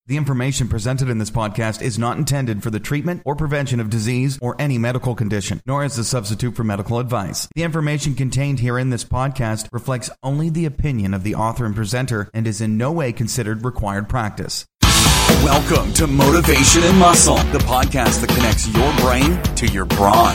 The information presented in this podcast is not intended for the treatment or prevention of disease or any medical condition, nor as a substitute for medical advice. The information contained here in this podcast reflects only the opinion of the author and presenter and is in no way considered required practice. Welcome to Motivation and Muscle, the podcast that connects your brain to your brawn.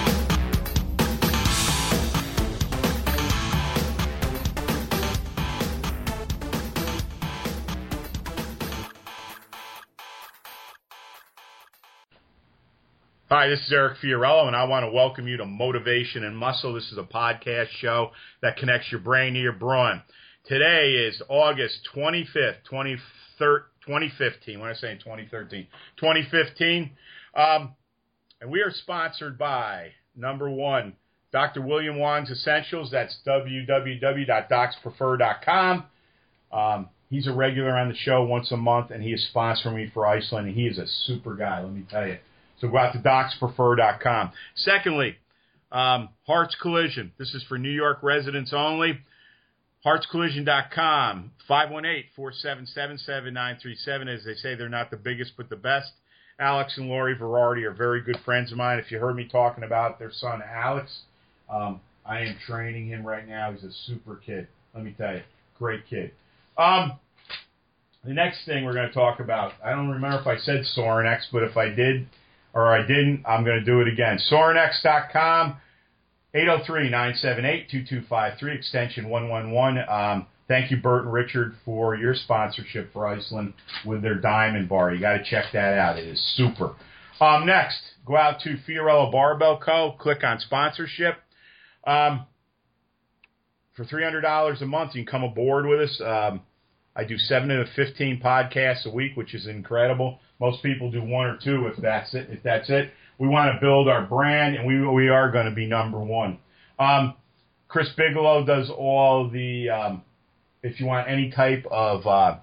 Hi, this is Eric Fiorillo, and I want to welcome you to Motivation and Muscle. This is a podcast show that connects your brain to your brawn. Today is August 25th, 2015. What am I saying? 2013. 2015. And we are sponsored by, number one, Dr. William Wong's Essentials. That's www.docsprefer.com. He's a regular on the show once a month, and he is sponsoring me for Iceland, and he is a super guy, let me tell you. So go out to docsprefer.com. Secondly, Hearts Collision. This is for New York residents only. HeartsCollision.com, 518-477-7937. As they say, they're not the biggest but the best. Alex and Lori Verardi are very good friends of mine. If you heard me talking about their son, Alex, I am training him right now. He's a super kid. Let me tell you, great kid. The next thing we're going to talk about, I don't remember if I said Sorinex, but if I did or I didn't, I'm going to do it again. Sorinex.com, 803-978-2253, extension 111. Thank you, Bert and Richard, for your sponsorship for Iceland with their Diamond Bar. You got to check that out. It is super. Next, go out to Fiorillo Barbell Co. Click on sponsorship. For $300 a month, you can come aboard with us. I do 7 to 15 podcasts a week, which is incredible. Most people do 1 or 2 if that's it. We want to build our brand, and we are going to be number one. Chris Bigelow does all the, if you want any type of,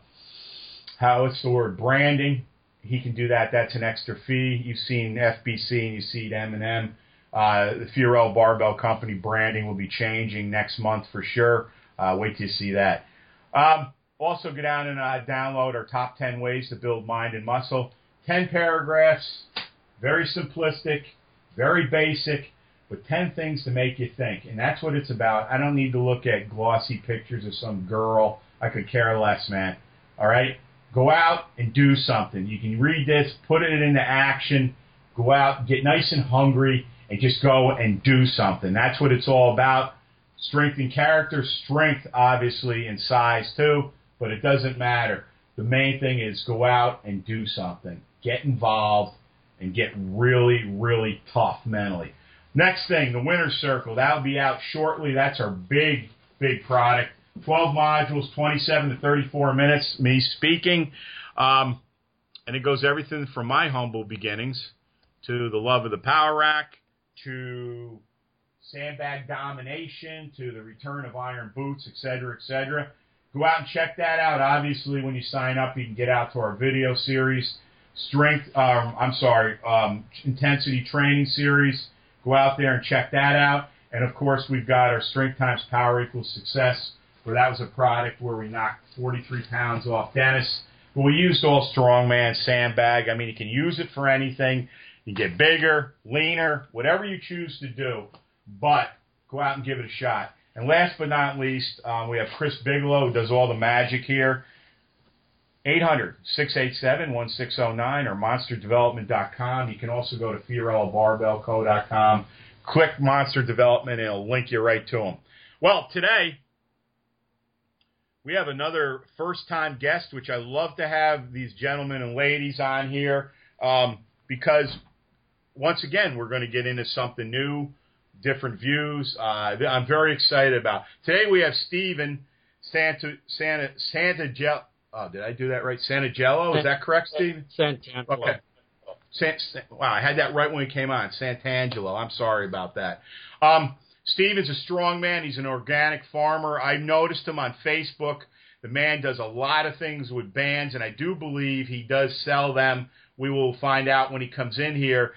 branding, he can do that. That's an extra fee. You've seen FBC and you've seen M&M. The Fiorillo Barbell Company branding will be changing next month for sure. Wait till you see that. Also, go down and download our top 10 ways to build mind and muscle. 10 paragraphs, very simplistic, very basic, but 10 things to make you think. And that's what it's about. I don't need to look at glossy pictures of some girl. I could care less, man. All right? Go out and do something. You can read this, put it into action, go out, get nice and hungry, and just go and do something. That's what it's all about. Strength and character, strength obviously in size too. But it doesn't matter. The main thing is go out and do something. Get involved and get really, really tough mentally. Next thing, the Winner's Circle. That'll be out shortly. That's our big, big product. 12 modules, 27 to 34 minutes, me speaking. And it goes everything from my humble beginnings to the love of the power rack, to sandbag domination, to the return of iron boots, etc., etc. Go out and check that out. Obviously, when you sign up, you can get out to our video series, intensity training series. Go out there and check that out. And, of course, we've got our Strength Times Power Equals Success, where that was a product where we knocked 43 pounds off Dennis. But we used all strongman sandbag. I mean, you can use it for anything. You can get bigger, leaner, whatever you choose to do. But go out and give it a shot. And last but not least, we have Chris Bigelow, who does all the magic here. 800-687-1609 or monsterdevelopment.com. You can also go to FiorilloBarbellCo.com. Click Monster Development, and it'll link you right to them. Well, today, we have another first-time guest, which I love to have these gentlemen and ladies on here because, once again, we're going to get into something new, different views. I'm very excited about. Today we have Steven Santangelo. Oh, did I do that right? Santangelo, is that correct, Steven? Santangelo. Okay. Wow, I had that right when we came on. Santangelo. I'm sorry about that. Steven's a strong man. He's an organic farmer. I noticed him on Facebook. The man does a lot of things with bands, and I do believe he does sell them. We will find out when he comes in here.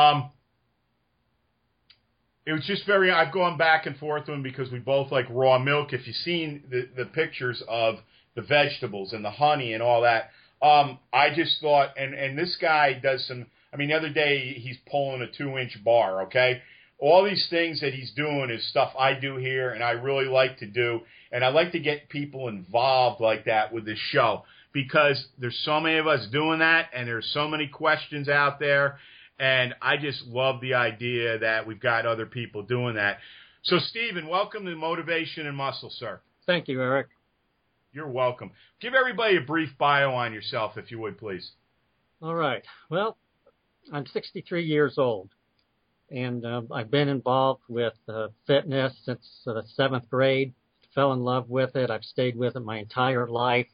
It was just I've gone back and forth with him because we both like raw milk. If you've seen the pictures of the vegetables and the honey and all that, I just thought, and this guy does some, I mean, the other day he's pulling a 2-inch bar, okay? All these things that he's doing is stuff I do here and I really like to do. And I like to get people involved like that with this show because there's so many of us doing that and there's so many questions out there. And I just love the idea that we've got other people doing that. So, Stephen, welcome to Motivation and Muscle, sir. Thank you, Eric. You're welcome. Give everybody a brief bio on yourself, if you would, please. All right. Well, I'm 63 years old, and I've been involved with fitness since the 7th grade. Fell in love with it. I've stayed with it my entire life.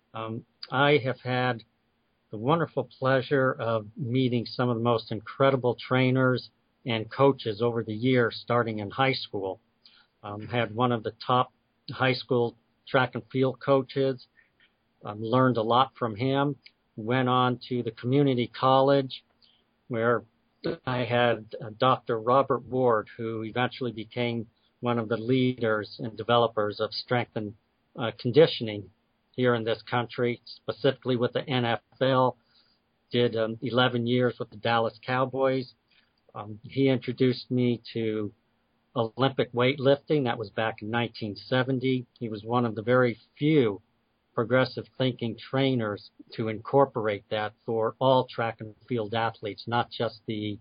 I have had the wonderful pleasure of meeting some of the most incredible trainers and coaches over the years, starting in high school. Had one of the top high school track and field coaches, learned a lot from him, went on to the community college where I had Dr. Robert Ward, who eventually became one of the leaders and developers of strength and conditioning here in this country, specifically with the NFL, did 11 years with the Dallas Cowboys. He introduced me to Olympic weightlifting. That was back in 1970. He was one of the very few progressive thinking trainers to incorporate that for all track and field athletes, not just the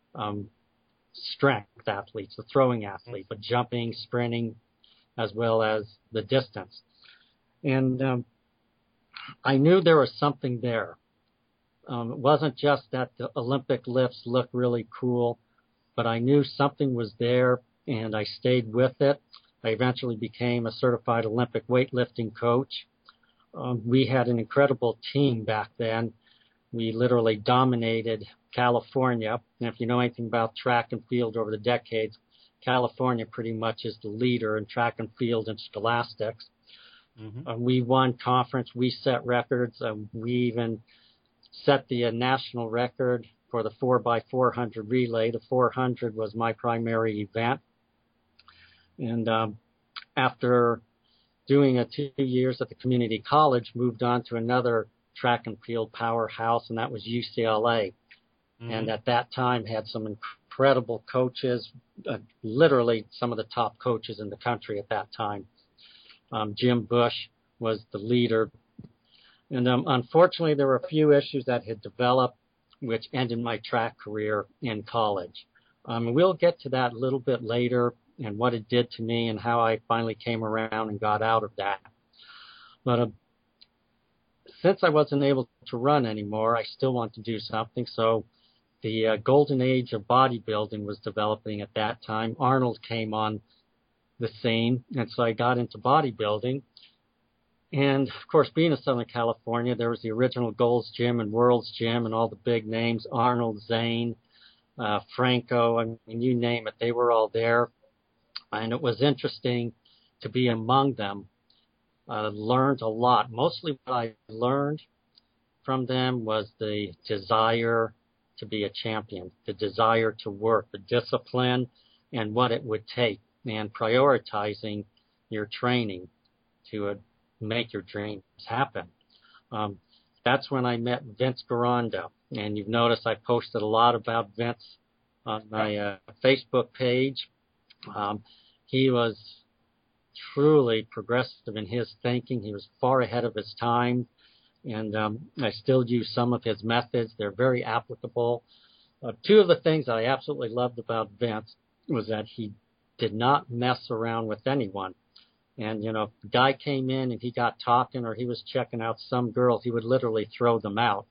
strength athletes, the throwing athlete, but jumping, sprinting, as well as the distance. And I knew there was something there. It wasn't just that the Olympic lifts looked really cool, but I knew something was there, and I stayed with it. I eventually became a certified Olympic weightlifting coach. We had an incredible team back then. We literally dominated California. And if you know anything about track and field over the decades, California pretty much is the leader in track and field and scholastics. Mm-hmm. We won conference. We set records. We even set the national record for the 4x400 relay. The 400 was my primary event. And after doing 2 years at the community college, moved on to another track and field powerhouse, and that was UCLA. Mm-hmm. And at that time had some incredible coaches, literally some of the top coaches in the country at that time. Jim Bush was the leader. And unfortunately, there were a few issues that had developed which ended my track career in college. We'll get to that a little bit later and what it did to me and how I finally came around and got out of that. But since I wasn't able to run anymore, I still want to do something. So the golden age of bodybuilding was developing at that time. Arnold came on the scene, and so I got into bodybuilding. And, of course, being in Southern California, there was the original Gold's Gym and World's Gym and all the big names, Arnold, Zane, Franco, I mean, you name it, they were all there. And it was interesting to be among them. Learned a lot. Mostly what I learned from them was the desire to be a champion, the desire to work, the discipline, and what it would take, and prioritizing your training to make your dreams happen. That's when I met Vince Gironda, and you've noticed I posted a lot about Vince on my Facebook page. He was truly progressive in his thinking. He was far ahead of his time, and I still use some of his methods. They're very applicable. Two of the things that I absolutely loved about Vince was that he did not mess around with anyone. And, you know, if the guy came in and he got talking or he was checking out some girl, he would literally throw them out.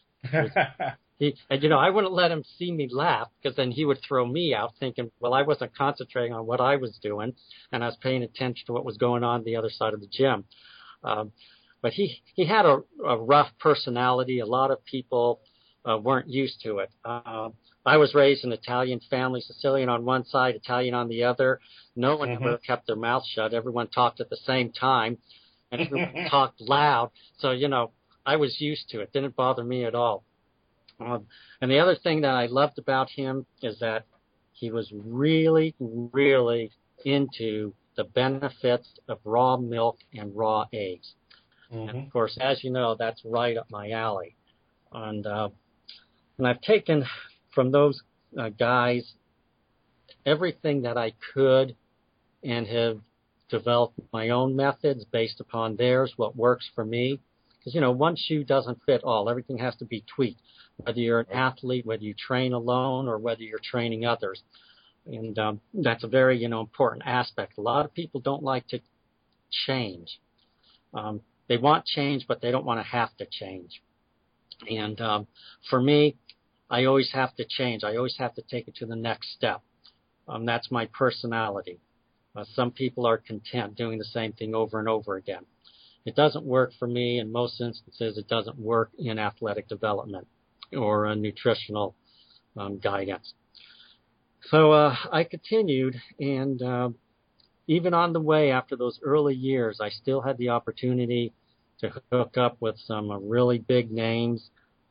And, you know, I wouldn't let him see me laugh because then he would throw me out thinking, well, I wasn't concentrating on what I was doing and I was paying attention to what was going on the other side of the gym. But he had a rough personality. A lot of people weren't used to it. I was raised in an Italian family, Sicilian on one side, Italian on the other. No one ever kept their mouth shut. Everyone talked at the same time, and everyone talked loud. So, you know, I was used to it. Didn't bother me at all. And the other thing that I loved about him is that he was really, really into the benefits of raw milk and raw eggs. And of course, as you know, that's right up my alley. And I've taken from those guys everything that I could and have developed my own methods based upon theirs, what works for me. Because, one shoe doesn't fit all. Everything has to be tweaked, whether you're an athlete, whether you train alone, or whether you're training others. And that's a very, important aspect. A lot of people don't like to change. They want change, but they don't want to have to change. And for me, I always have to change. I always have to take it to the next step. That's my personality. Some people are content doing the same thing over and over again. It doesn't work for me. In most instances, it doesn't work in athletic development or nutritional guidance. So I continued, and even on the way after those early years, I still had the opportunity to hook up with some really big names,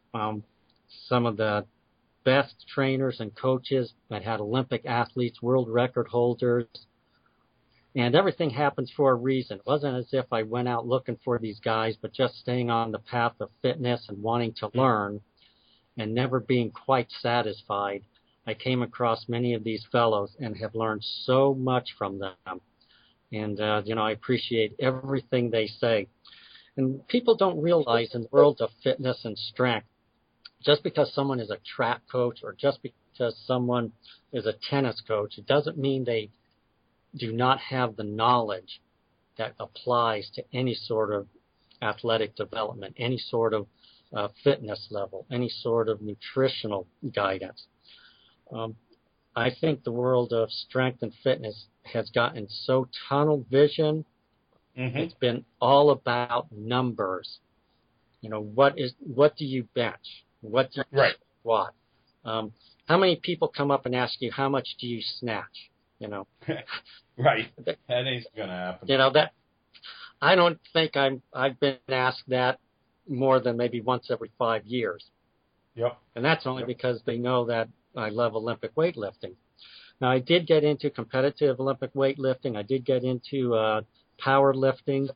some of the best trainers and coaches that had Olympic athletes, world record holders. And everything happens for a reason. It wasn't as if I went out looking for these guys, but just staying on the path of fitness and wanting to learn and never being quite satisfied. I came across many of these fellows and have learned so much from them. And, I appreciate everything they say. And people don't realize in the world of fitness and strength, just because someone is a track coach or just because someone is a tennis coach, it doesn't mean they do not have the knowledge that applies to any sort of athletic development, any sort of fitness level, any sort of nutritional guidance. I think the world of strength and fitness has gotten so tunnel vision. It's been all about numbers. What do you bench? What do you squat? How many people come up and ask you, how much do you snatch? Right. That ain't going to happen. That I don't think I've been asked that more than maybe once every 5 years. Yep. And that's only because they know that I love Olympic weightlifting. Now, I did get into competitive Olympic weightlifting. I did get into powerlifting.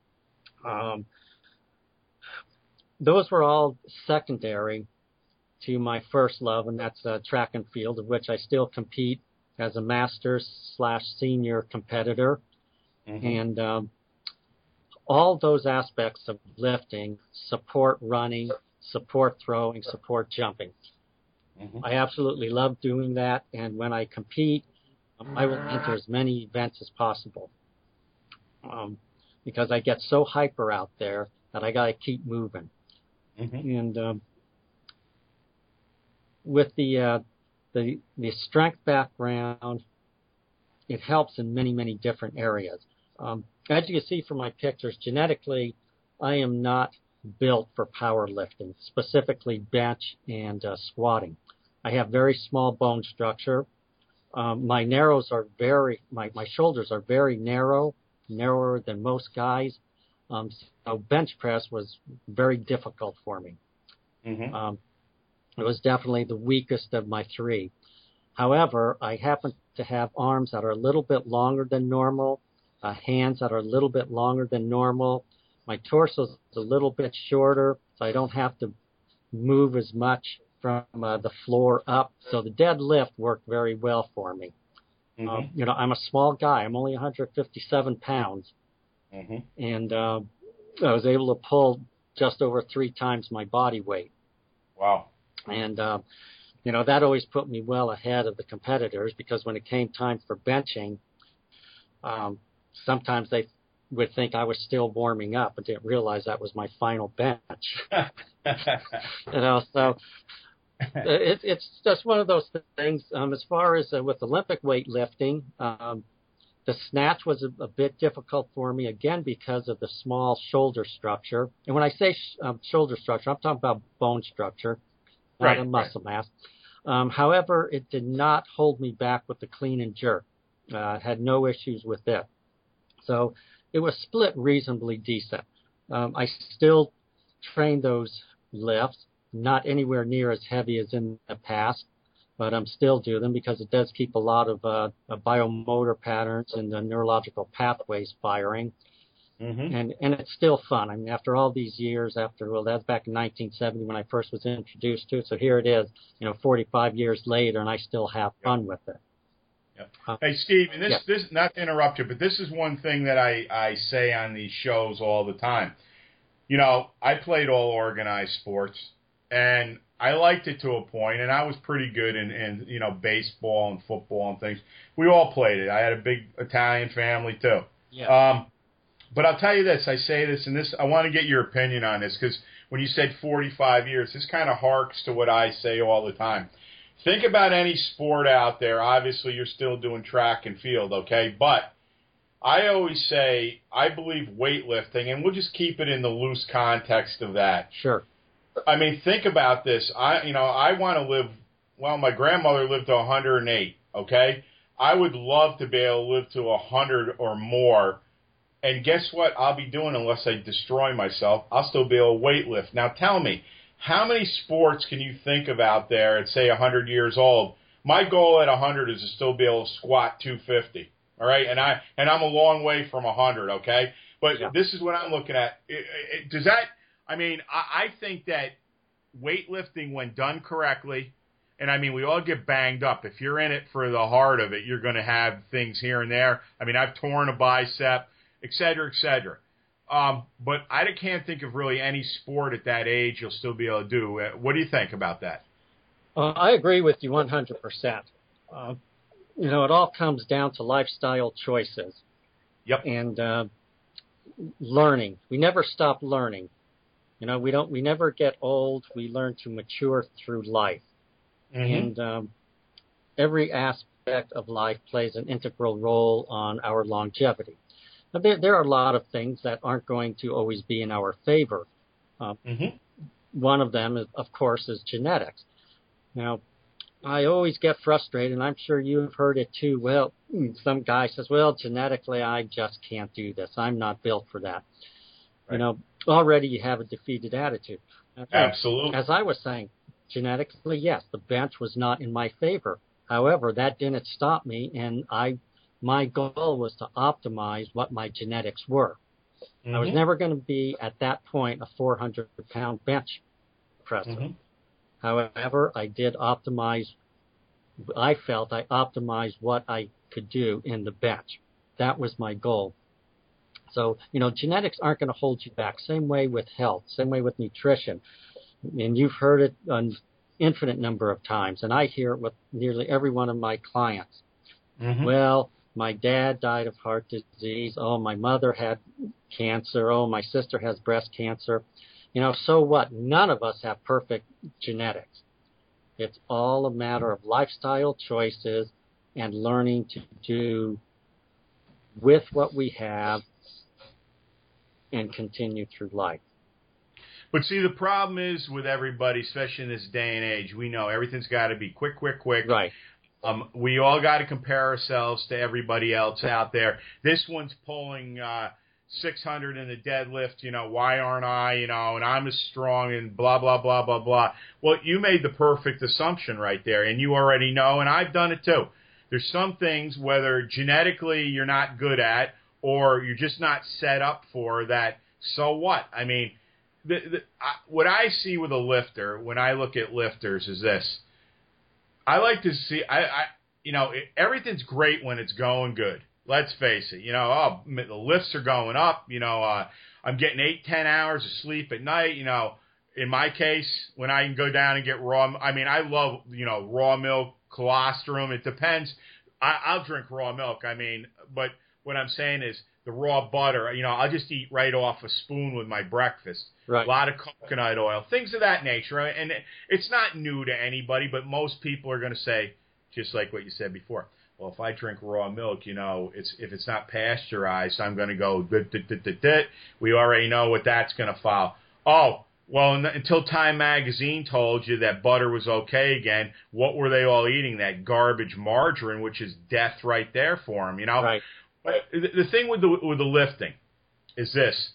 Those were all secondary to my first love, and that's track and field, of which I still compete as a master/senior competitor. And all those aspects of lifting, support running, support throwing, support jumping. I absolutely love doing that, and when I compete, I will enter as many events as possible because I get so hyper out there that I got to keep moving. And with the strength background, it helps in many, many different areas. As you can see from my pictures, genetically, I am not built for powerlifting, specifically bench and squatting. I have very small bone structure. My shoulders are very narrow, narrower than most guys. So bench press was very difficult for me. It was definitely the weakest of my three. However, I happen to have arms that are a little bit longer than normal, hands that are a little bit longer than normal. My torso is a little bit shorter, so I don't have to move as much from the floor up. So the deadlift worked very well for me. I'm a small guy. I'm only 157 pounds. And I was able to pull just over 3 times my body weight. Wow. And, that always put me well ahead of the competitors because when it came time for benching, sometimes they would think I was still warming up and didn't realize that was my final bench. So it's just one of those things. As far as with Olympic weightlifting, the snatch was a bit difficult for me, again, because of the small shoulder structure. And when I say shoulder structure, I'm talking about bone structure, not a muscle mass. However, it did not hold me back with the clean and jerk. Had no issues with it. So it was split reasonably decent. I still train those lifts, not anywhere near as heavy as in the past, but I'm still do them because it does keep a lot of biomotor patterns and the neurological pathways firing. And it's still fun. I mean, after all these years, that's back in 1970 when I first was introduced to it. So here it is, 45 years later, and I still have fun with it. Yep. Hey, Steve, and this not to interrupt you, but this is one thing that I say on these shows all the time. I played all organized sports, and I liked it to a point, and I was pretty good in baseball and football and things. We all played it. I had a big Italian family too. Yeah. But I'll tell you this, I say this, and I want to get your opinion on this, because when you said 45 years, this kind of harks to what I say all the time. Think about any sport out there. Obviously, you're still doing track and field, okay? But I always say I believe weightlifting, and we'll just keep it in the loose context of that. Sure. I mean, think about this. I want to live, well, my grandmother lived to 108, okay? I would love to be able to live to 100 or more. And guess what I'll be doing unless I destroy myself? I'll still be able to weightlift. Now tell me, how many sports can you think of out there at, say, 100 years old? My goal at 100 is to still be able to squat 250, all right? And I'm a long way from 100, okay? But This is what I'm looking at. Does that – I think that weightlifting, when done correctly – and, we all get banged up. If you're in it for the heart of it, you're going to have things here and there. I've torn a bicep, et cetera, et cetera. But I can't think of really any sport at that age you'll still be able to do. What do you think about that? I agree with you 100%. It all comes down to lifestyle choices. Yep. And learning. We never stop learning. We never get old. We learn to mature through life. Mm-hmm. And every aspect of life plays an integral role on our longevity. Now, there are a lot of things that aren't going to always be in our favor. One of them, of course, is genetics. Now, I always get frustrated, and I'm sure you've heard it too. Well, some guy says, well, genetically, I just can't do this. I'm not built for that. Right. Already you have a defeated attitude. Absolutely. As I was saying, genetically, yes, the bench was not in my favor. However, that didn't stop me, and my goal was to optimize what my genetics were. I was never going to be, at that point, a 400-pound bench presser. However, I did optimize. I felt I optimized what I could do in the bench. That was my goal. So, genetics aren't going to hold you back. Same way with health, same way with nutrition. And you've heard it an infinite number of times, and I hear it with nearly every one of my clients. Well, my dad died of heart disease. Oh, my mother had cancer. Oh, my sister has breast cancer. So what? None of us have perfect genetics. It's all a matter of lifestyle choices and learning to do with what we have and continue through life. But see, the problem is with everybody, especially in this day and age, we know everything's got to be quick. Right. We all got to compare ourselves to everybody else out there. This one's pulling 600 in the deadlift, why aren't I, and I'm as strong and blah, blah, blah, blah, blah. Well, you made the perfect assumption right there, and you already know, and I've done it too. There's some things, whether genetically you're not good at or you're just not set up for that, so what? What I see with a lifter, when I look at lifters, is this. I like to see, everything's great when it's going good. Let's face it. The lifts are going up. I'm getting 8-10 hours of sleep at night. In my case, when I can go down and get raw, I love, raw milk, colostrum. It depends. I'll drink raw milk. But what I'm saying is the raw butter, I'll just eat right off a spoon with my breakfast. Right. A lot of coconut oil, things of that nature. And it's not new to anybody, but most people are going to say, just like what you said before, well, if I drink raw milk, if it's not pasteurized, I'm going to go, we already know what that's going to follow. Oh, well, until Time Magazine told you that butter was okay again, what were they all eating? That garbage margarine, which is death right there for them, Right. But the thing with the lifting is this.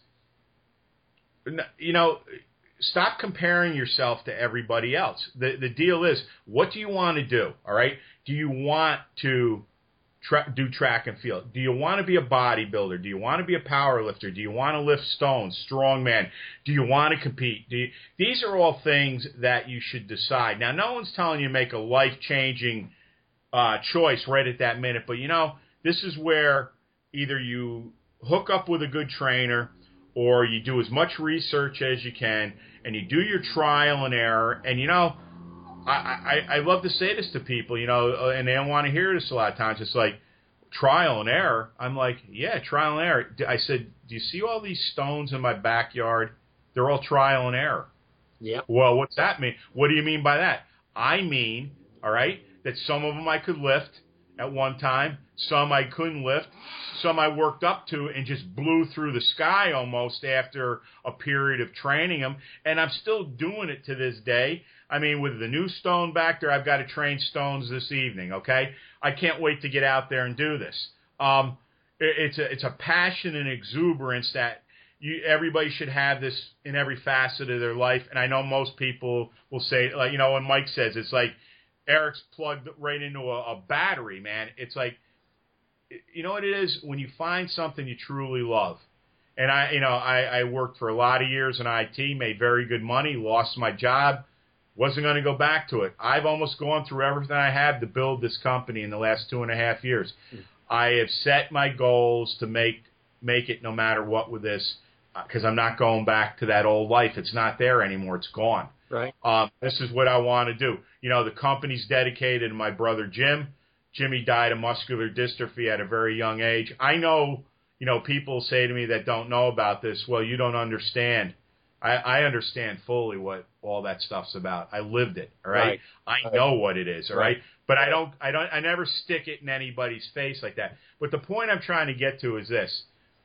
Stop comparing yourself to everybody else. The deal is, what do you want to do? All right? Do you want to do track and field? Do you want to be a bodybuilder? Do you want to be a power lifter? Do you want to lift stones, strongman? Do you want to compete? These are all things that you should decide. Now, no one's telling you to make a life-changing choice right at that minute, but this is where either you hook up with a good trainer or you do as much research as you can and you do your trial and error. And I love to say this to people, and they don't want to hear this a lot of times. It's like trial and error. I'm like, yeah, trial and error. I said, do you see all these stones in my backyard? They're all trial and error. Yeah. Well, what's that mean? What do you mean by that? I mean, all right, that some of them I could lift at one time, some I couldn't lift, some I worked up to and just blew through the sky almost after a period of training them, and I'm still doing it to this day. I mean, with the new stone back there, I've got to train stones this evening, okay? I can't wait to get out there and do this. It's a passion and exuberance that everybody should have this in every facet of their life, and I know most people will say, like, when Mike says, it's like Eric's plugged right into a battery, man. It's like, you know what it is? When you find something you truly love. And I worked for a lot of years in IT, made very good money, lost my job, wasn't going to go back to it. I've almost gone through everything I have to build this company in the last 2.5 years. I have set my goals to make it no matter what with this, because I'm not going back to that old life. It's not there anymore. It's gone. Right. This is what I want to do. The company's dedicated to my brother Jim. Jimmy died of muscular dystrophy at a very young age. I know, people say to me that don't know about this, well, you don't understand. I understand fully what all that stuff's about. I lived it, all right? I know what it is, all right? But I never stick it in anybody's face like that. But the point I'm trying to get to is this.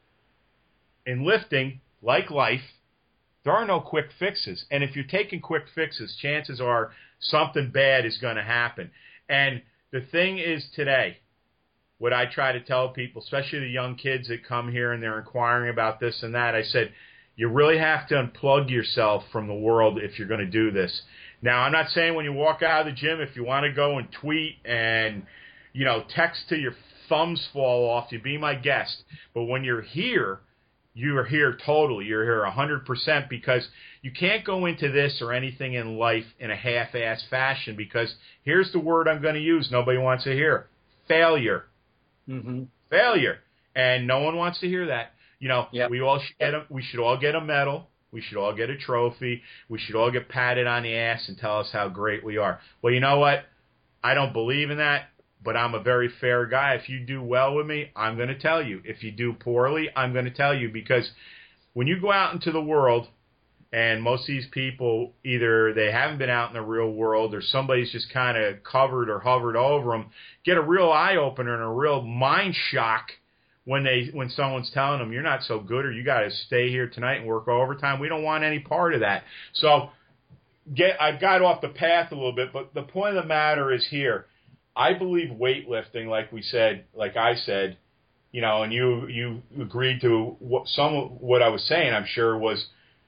In lifting, like life, there are no quick fixes. And if you're taking quick fixes, chances are something bad is going to happen. And the thing is today, what I try to tell people, especially the young kids that come here and they're inquiring about this and that, I said, you really have to unplug yourself from the world if you're going to do this. Now, I'm not saying when you walk out of the gym, if you want to go and tweet and, text till your thumbs fall off, you be my guest. But when you're here, you are here totally. You're here 100% because you can't go into this or anything in life in a half-ass fashion because here's the word I'm going to use nobody wants to hear. Failure. Mm-hmm. Failure. And no one wants to hear that. Yep. We should all get a medal. We should all get a trophy. We should all get patted on the ass and tell us how great we are. Well, you know what? I don't believe in that. But I'm a very fair guy. If you do well with me, I'm going to tell you. If you do poorly, I'm going to tell you. Because when you go out into the world, and most of these people, either they haven't been out in the real world or somebody's just kind of covered or hovered over them, get a real eye-opener and a real mind shock when someone's telling them, you're not so good or you got to stay here tonight and work overtime. We don't want any part of that. So I've got off the path a little bit, but the point of the matter is here. I believe weightlifting, like I said, and you agreed to some of what I was saying, I'm sure, was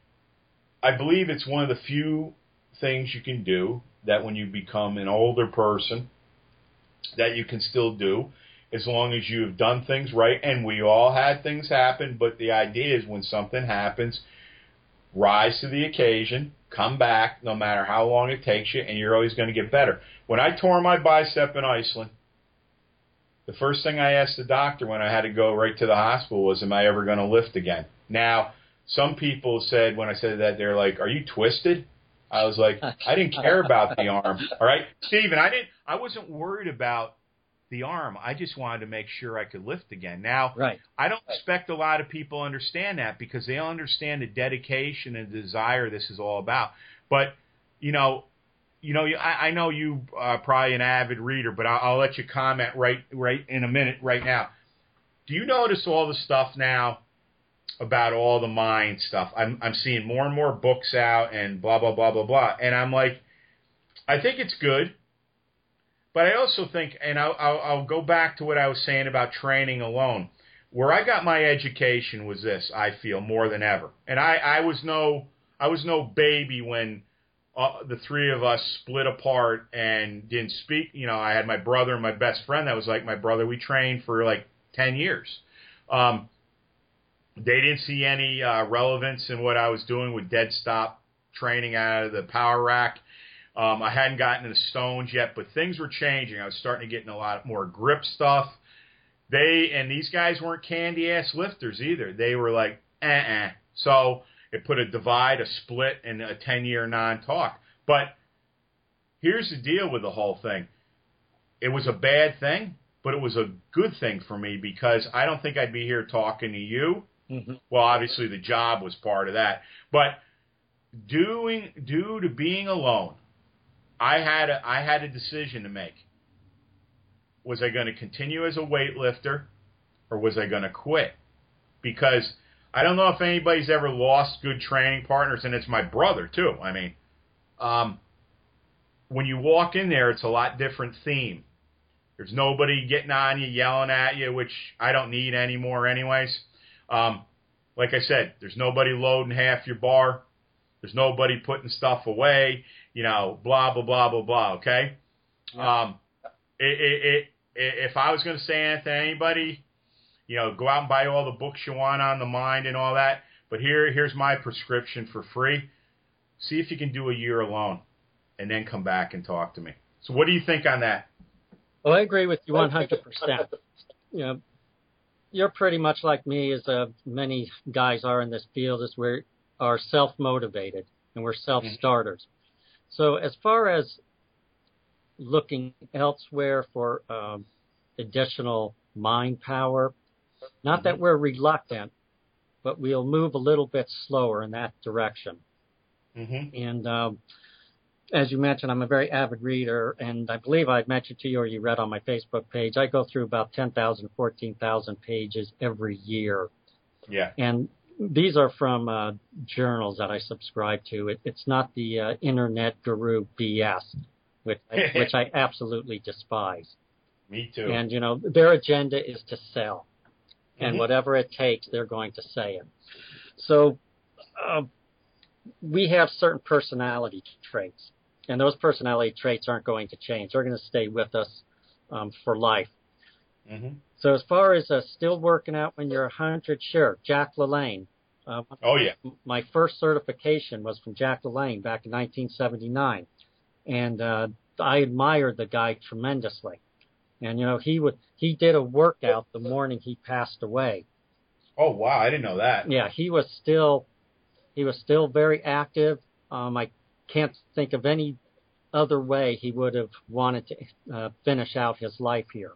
I believe it's one of the few things you can do that when you become an older person that you can still do as long as you have done things right. And we all had things happen, but the idea is when something happens, rise to the occasion, come back no matter how long it takes you, and you're always going to get better. When I tore my bicep in Iceland, the first thing I asked the doctor when I had to go right to the hospital was, am I ever going to lift again? Now, some people said, when I said that, they're like, are you twisted? I was like, I didn't care about the arm. All right, Stephen, I wasn't worried about the arm. I just wanted to make sure I could lift again. Now, I don't expect a lot of people understand that because they don't understand the dedication and desire this is all about. But, I know you are probably an avid reader, but I'll let you comment right in a minute right now. Do you notice all the stuff now about all the mind stuff? I'm seeing more and more books out and blah, blah, blah, blah, blah. And I'm like, I think it's good. But I also think, and I'll go back to what I was saying about training alone. Where I got my education was this, I feel, more than ever. And I was no baby when the three of us split apart and didn't speak. You know, I had my brother and my best friend that was like my brother. We trained for like 10 years. They didn't see any relevance in what I was doing with dead stop training out of the power rack. I hadn't gotten to the stones yet, but things were changing. I was starting to get in a lot more grip stuff. These guys weren't candy-ass lifters either. They were like, So it put a divide, a split, and a 10-year non-talk. But here's the deal with the whole thing. It was a bad thing, but it was a good thing for me because I don't think I'd be here talking to you. Mm-hmm. Well, obviously the job was part of that. But due to being alone, I had a decision to make. Was I going to continue as a weightlifter or was I going to quit? Because I don't know if anybody's ever lost good training partners, and it's my brother too. I mean, when you walk in there, it's a lot different theme. There's nobody getting on you, yelling at you, which I don't need anymore anyways. Like I said, there's nobody loading half your bar. There's nobody putting stuff away, you know, blah, blah, blah, blah, blah, okay? Yeah. If I was going to say anything to anybody, you know, go out and buy all the books you want on the mind and all that. But here's my prescription for free. See if you can do a year alone and then come back and talk to me. So what do you think on that? Well, I agree with you 100%. You know, you're pretty much like me, as many guys are in this field, is we are self-motivated and we're self-starters. So as far as looking elsewhere for additional mind power, not that we're reluctant, but we'll move a little bit slower in that direction. And as you mentioned, I'm a very avid reader, and I believe I'd mentioned to you or you read on my Facebook page, I go through about 10,000, 14,000 pages every year. Yeah. And these are from journals that I subscribe to. It's not the internet guru BS, which I absolutely despise. Me too. And, you know, their agenda is to sell. And whatever it takes, they're going to say it. So we have certain personality traits. And those personality traits aren't going to change. They're going to stay with us for life. So as far as still working out when you're 100, sure, Jack LaLanne. Oh, yeah. My first certification was from Jack LaLanne back in 1979. And I admired the guy tremendously. And, you know, he did a workout the morning he passed away. Oh, wow. I didn't know that. Yeah, he was still very active. I can't think of any other way he would have wanted to finish out his life here.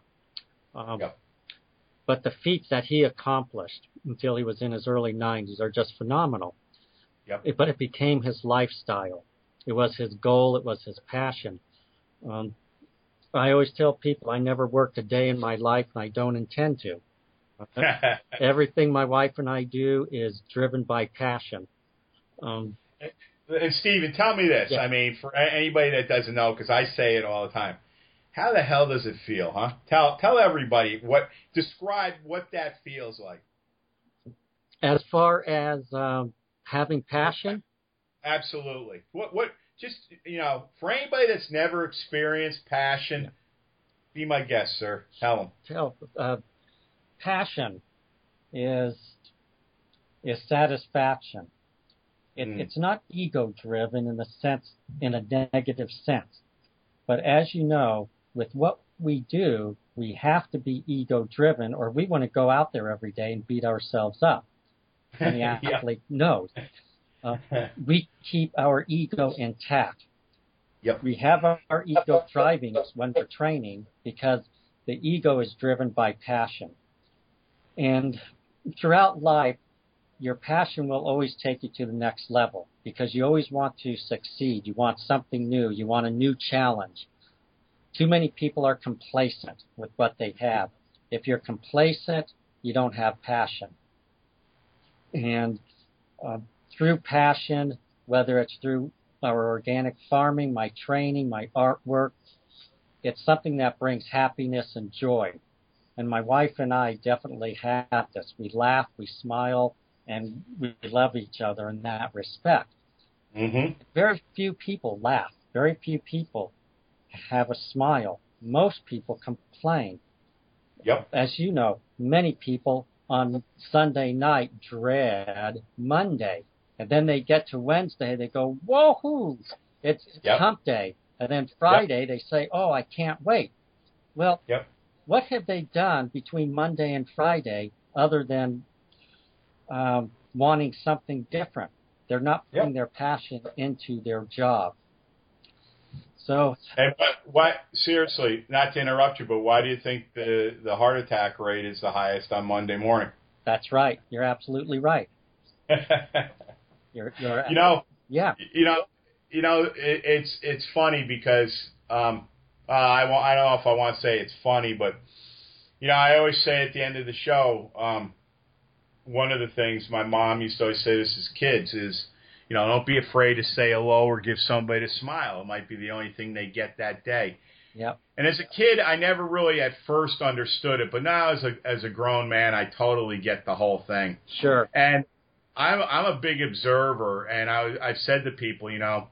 But the feats that he accomplished until he was in his early 90s are just phenomenal. But it became his lifestyle. It was his goal. It was his passion. I always tell people I never worked a day in my life, and I don't intend to. Everything my wife and I do is driven by passion. And Steven, tell me this. Yeah. I mean, for anybody that doesn't know, because I say it all the time, how the hell does it feel, huh? Tell everybody, describe what that feels like. As far as having passion? Absolutely. What just, you know, for anybody that's never experienced passion, be my guest, sir. Tell them. Passion is satisfaction. It's not ego-driven in a negative sense. But as you know, with what we do, we have to be ego-driven, or we want to go out there every day and beat ourselves up. And the athlete knows. We keep our ego intact. We have our ego driving us when we're training because the ego is driven by passion. And throughout life, your passion will always take you to the next level because you always want to succeed. You want something new. You want a new challenge. Too many people are complacent with what they have. If you're complacent, you don't have passion. And through passion, whether it's through our organic farming, my training, my artwork, it's something that brings happiness and joy. And my wife and I definitely have this. We laugh, we smile, and we love each other in that respect. Mm-hmm. Very few people laugh. Very few people have a smile. Most people complain. Yep. As you know, many people on Sunday night dread Monday. And then they get to Wednesday, they go, whoa-hoo, it's hump day. And then Friday, they say, oh, I can't wait. Well, what have they done between Monday and Friday other than wanting something different? They're not putting their passion into their job. So, and what? Seriously, not to interrupt you, but why do you think the heart attack rate is the highest on Monday morning? That's right. You're absolutely right. You're it's funny because I don't know if I want to say it's funny, but I always say at the end of the show, one of the things my mom used to always say to us as kids is, don't be afraid to say hello or give somebody a smile. It might be the only thing they get that day. Yep. And as a kid, I never really at first understood it, but now as a grown man, I totally get the whole thing. Sure. And I'm a big observer, and I've said to people,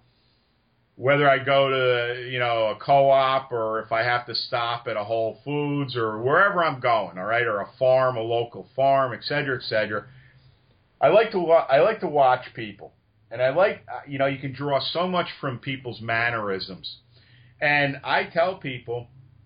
whether I go to a co-op or if I have to stop at a Whole Foods or wherever I'm going, all right, or a farm, a local farm, et cetera, I like to watch people. And I like, you can draw so much from people's mannerisms. And I tell people,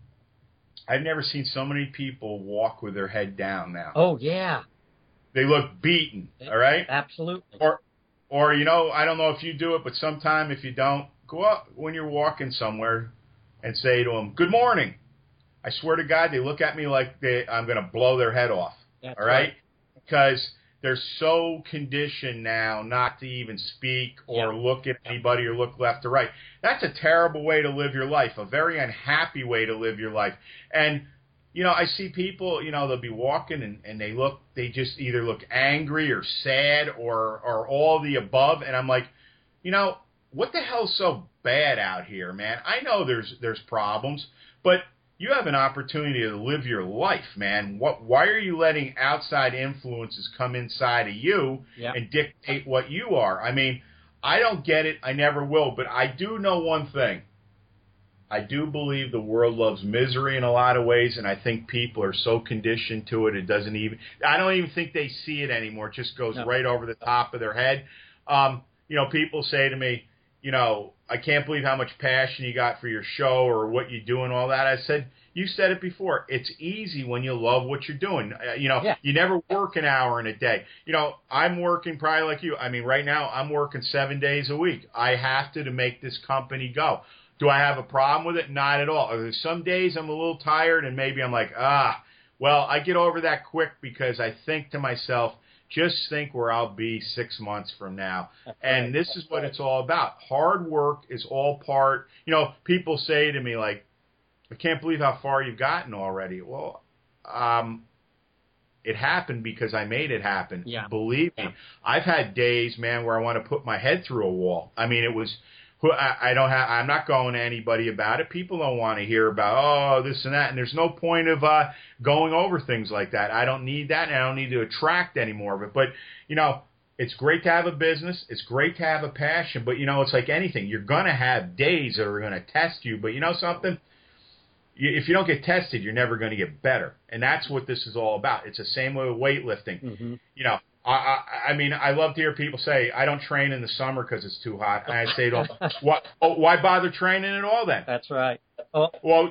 I've never seen so many people walk with their head down now. Oh, yeah. They look beaten, all right? Absolutely. Or I don't know if you do it, but sometime if you don't, go up when you're walking somewhere and say to them, good morning. I swear to God, they look at me like I'm going to blow their head off, That's all right? Because they're so conditioned now not to even speak or look at anybody or look left or right. That's a terrible way to live your life, a very unhappy way to live your life. And, I see people, they'll be walking and they just either look angry or sad or all the above. And I'm like, what the hell's so bad out here, man? I know there's problems, but you have an opportunity to live your life, man. Why are you letting outside influences come inside of you and dictate what you are? I mean, I don't get it. I never will. But I do know one thing. I do believe the world loves misery in a lot of ways, and I think people are so conditioned to it, I don't even think they see it anymore. It just goes right over the top of their head. People say to me, I can't believe how much passion you got for your show or what you do and all that. I said, you said it before. It's easy when you love what you're doing. You never work an hour in a day. I'm working probably like you. I mean, right now I'm working 7 days a week. I have to make this company go. Do I have a problem with it? Not at all. There's some days I'm a little tired and maybe I'm like, well, I get over that quick because I think to myself, just think where I'll be 6 months from now. And this is what it's all about. Hard work is all part. People say to me, like, I can't believe how far you've gotten already. Well, it happened because I made it happen. Yeah. Believe me. I've had days, man, where I want to put my head through a wall. I mean, it was, I'm not going to anybody about it. People don't want to hear about, this and that. And there's no point of going over things like that. I don't need that, and I don't need to attract any more of it. But, it's great to have a business. It's great to have a passion. But, it's like anything. You're going to have days that are going to test you. But you know something? If you don't get tested, you're never going to get better. And that's what this is all about. It's the same way with weightlifting. Mm-hmm. I mean, I love to hear people say, I don't train in the summer because it's too hot. And I say to them, why bother training at all then? That's right. Well,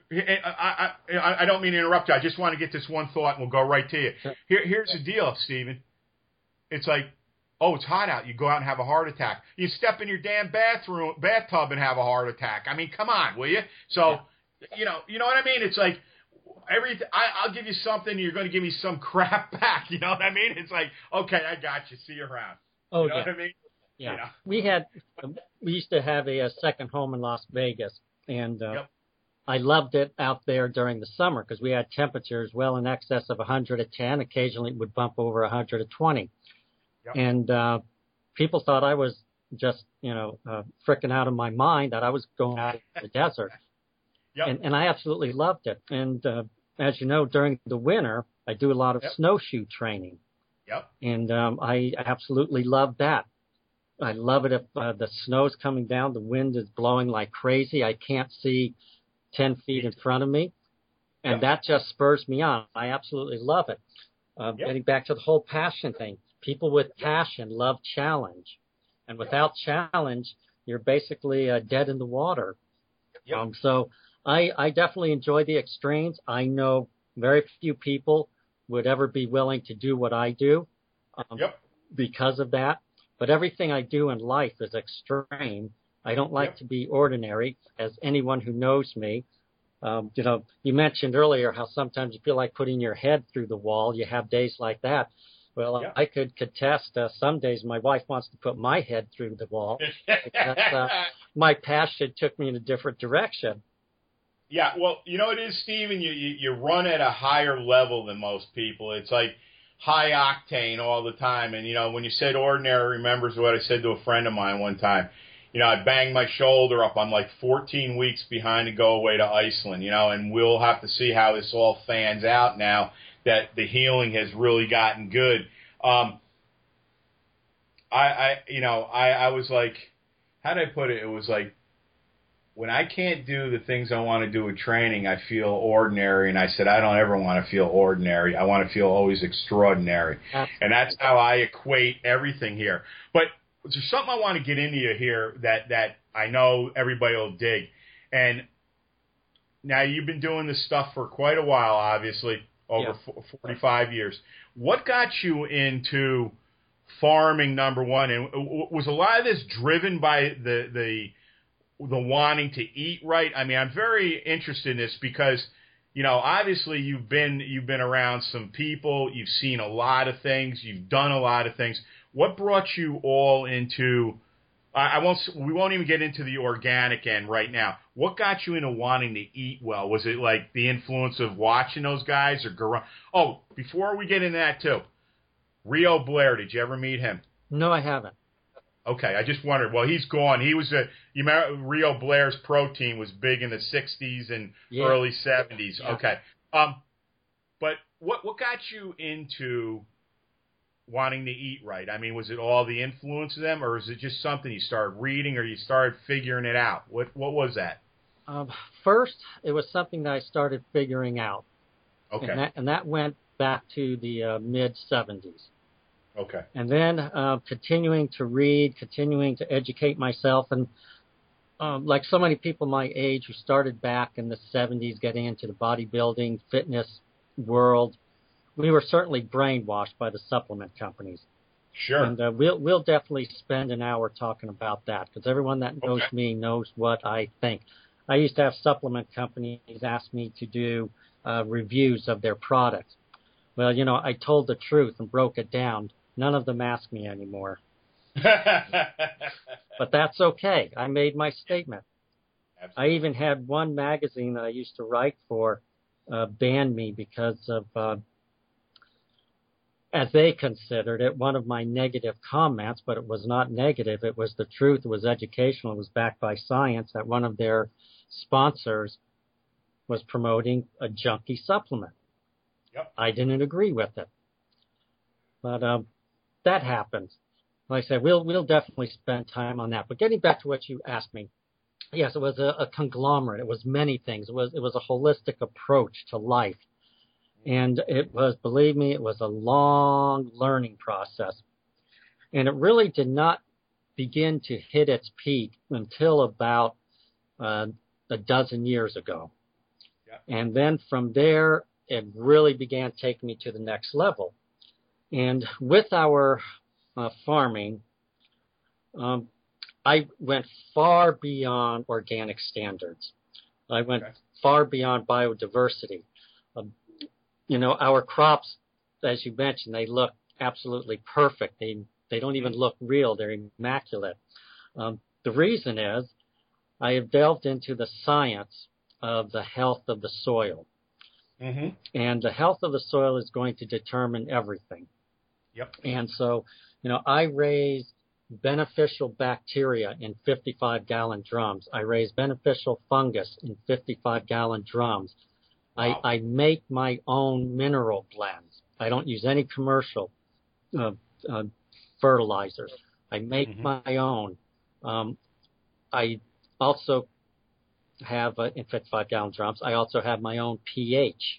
I don't mean to interrupt you. I just want to get this one thought, and we'll go right to you. Here's the deal, Stephen. It's like, it's hot out. You go out and have a heart attack. You step in your damn bathtub and have a heart attack. I mean, come on, will you? So, you know what I mean? It's like, I'll give you something, you're going to give me some crap back. You know what I mean? It's like, okay, I got you. See you around. You know what I mean? Yeah. We used to have a second home in Las Vegas, and I loved it out there during the summer because we had temperatures well in excess of 110. Occasionally it would bump over 120. Yep. And people thought I was just, freaking out of my mind that I was going out in the desert. Yep. And I absolutely loved it. And as you know, during the winter, I do a lot of snowshoe training. Yep. And I absolutely love that. I love it if the snow's coming down, the wind is blowing like crazy. I can't see 10 feet in front of me. And that just spurs me on. I absolutely love it. Getting back to the whole passion thing, people with passion love challenge. And without challenge, you're basically dead in the water. So I definitely enjoy the extremes. I know very few people would ever be willing to do what I do because of that. But everything I do in life is extreme. I don't like to be ordinary, as anyone who knows me. You mentioned earlier how sometimes you feel like putting your head through the wall. You have days like that. Well, I could contest some days my wife wants to put my head through the wall because my passion took me in a different direction. Yeah, well, you know it is, Stephen. You run at a higher level than most people. It's like high octane all the time. And, when you said ordinary, remembers what I said to a friend of mine one time. I banged my shoulder up. I'm like 14 weeks behind to go away to Iceland, and we'll have to see how this all fans out now that the healing has really gotten good. I was like, how did I put it? It was like, when I can't do the things I want to do with training, I feel ordinary. And I said, I don't ever want to feel ordinary. I want to feel always extraordinary. And that's how I equate everything here. But there's something I want to get into here that I know everybody will dig. And now you've been doing this stuff for quite a while, obviously, over 45 years. What got you into farming, number one? And was a lot of this driven by the wanting to eat right? I mean, I'm very interested in this because, obviously you've been around some people, you've seen a lot of things, you've done a lot of things. What brought you all into? We won't even get into the organic end right now. What got you into wanting to eat well? Was it like the influence of watching those guys or before we get into that too, Rio Blair, did you ever meet him? No, I haven't. Okay, I just wondered. Well, he's gone. He was you remember Rio Blair's protein was big in the 60s and early 70s. Yeah. Okay. But what got you into wanting to eat right? I mean, was it all the influence of them, or is it just something you started reading or you started figuring it out? What was that? First, it was something that I started figuring out. Okay. And that went back to the mid-70s. Okay. And then continuing to read, continuing to educate myself. And like so many people my age who started back in the 70s getting into the bodybuilding, fitness world, we were certainly brainwashed by the supplement companies. Sure. And we'll definitely spend an hour talking about that because everyone that knows me knows what I think. I used to have supplement companies ask me to do reviews of their products. Well, I told the truth and broke it down. None of them ask me anymore. But that's okay. I made my statement. Absolutely. I even had one magazine that I used to write for ban me because of, as they considered it, one of my negative comments, but it was not negative. It was the truth. It was educational. It was backed by science that one of their sponsors was promoting a junky supplement. Yep. I didn't agree with it. But that happens. Like I said, we'll definitely spend time on that. But getting back to what you asked me, yes, it was a conglomerate. It was many things. It was a holistic approach to life. And it was, believe me, it was a long learning process. And it really did not begin to hit its peak until about a dozen years ago. Yeah. And then from there, it really began taking me to the next level. And with our farming, I went far beyond organic standards. I went far beyond biodiversity. Our crops, as you mentioned, they look absolutely perfect. They don't even look real. They're immaculate. The reason is I have delved into the science of the health of the soil. Mm-hmm. And the health of the soil is going to determine everything. Yep. And so, I raise beneficial bacteria in 55-gallon drums. I raise beneficial fungus in 55-gallon drums. Wow. I make my own mineral blends. I don't use any commercial fertilizers. I make my own. I also have, in 55-gallon drums, I also have my own pH.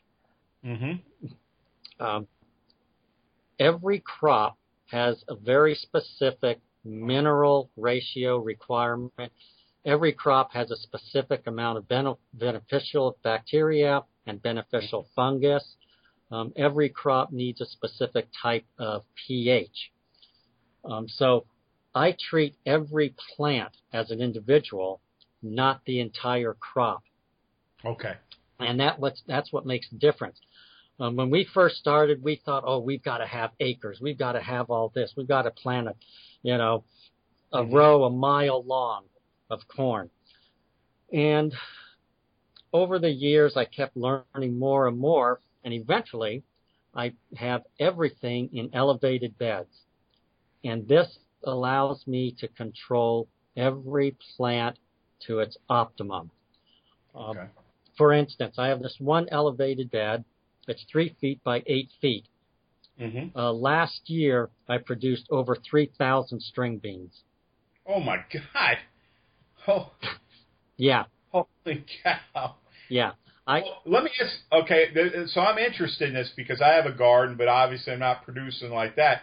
Every crop has a very specific mineral ratio requirement. Every crop has a specific amount of beneficial bacteria and beneficial fungus. Every crop needs a specific type of pH. So I treat every plant as an individual, not the entire crop. Okay. And that's what makes the difference. When we first started, we thought, oh, we've got to have acres. We've got to have all this. We've got to plant a row a mile long of corn. And over the years, I kept learning more and more. And eventually, I have everything in elevated beds. And this allows me to control every plant to its optimum. Okay. For instance, I have this one elevated bed. It's 3 feet by 8 feet. Last year, I produced over 3,000 string beans. Oh, my God. Oh. Yeah. Holy cow. Yeah. Let me ask, okay, so I'm interested in this because I have a garden, but obviously I'm not producing like that.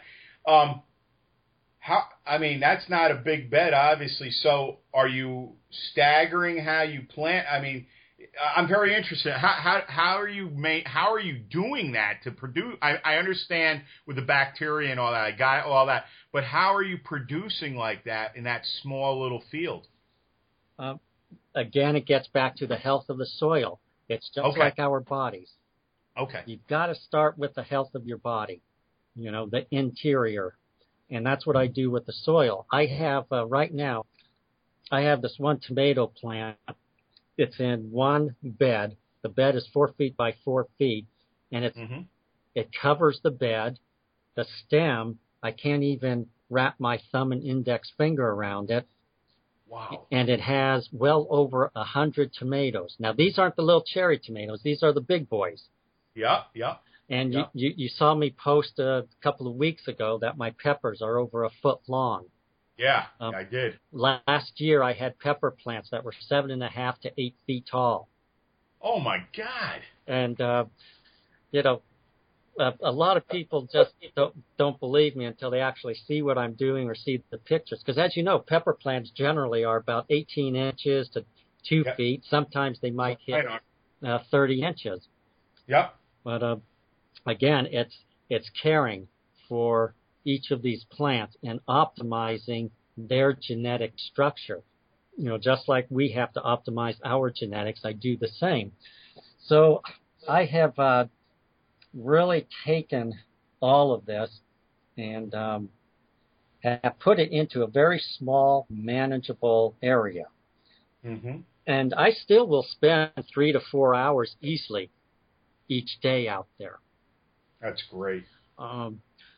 That's not a big bed, obviously. So are you staggering how you plant? I mean, I'm very interested. How are you doing that to produce? I understand with the bacteria and all that. I got all that. But how are you producing like that in that small little field? Again, it gets back to the health of the soil. It's just like our bodies. Okay. You've got to start with the health of your body, the interior. And that's what I do with the soil. I have, right now, I have this one tomato plant. It's in one bed. The bed is 4 feet by 4 feet. And it covers the bed. The stem, I can't even wrap my thumb and index finger around it. Wow. And it has well over 100 tomatoes. Now, these aren't the little cherry tomatoes. These are the big boys. Yeah. And you saw me post a couple of weeks ago that my peppers are over 1 foot long. Yeah, I did. Last year, I had pepper plants that were 7.5 to 8 feet tall. Oh, my God. And, a lot of people just don't believe me until they actually see what I'm doing or see the pictures. Because as you know, pepper plants generally are about 18 inches to 2 feet. Sometimes they might hit 30 inches. Yep. But again, it's caring for each of these plants and optimizing their genetic structure. Just like we have to optimize our genetics, I do the same. So I have really taken all of this and have put it into a very small, manageable area. And I still will spend 3 to 4 hours easily each day out there. That's great. A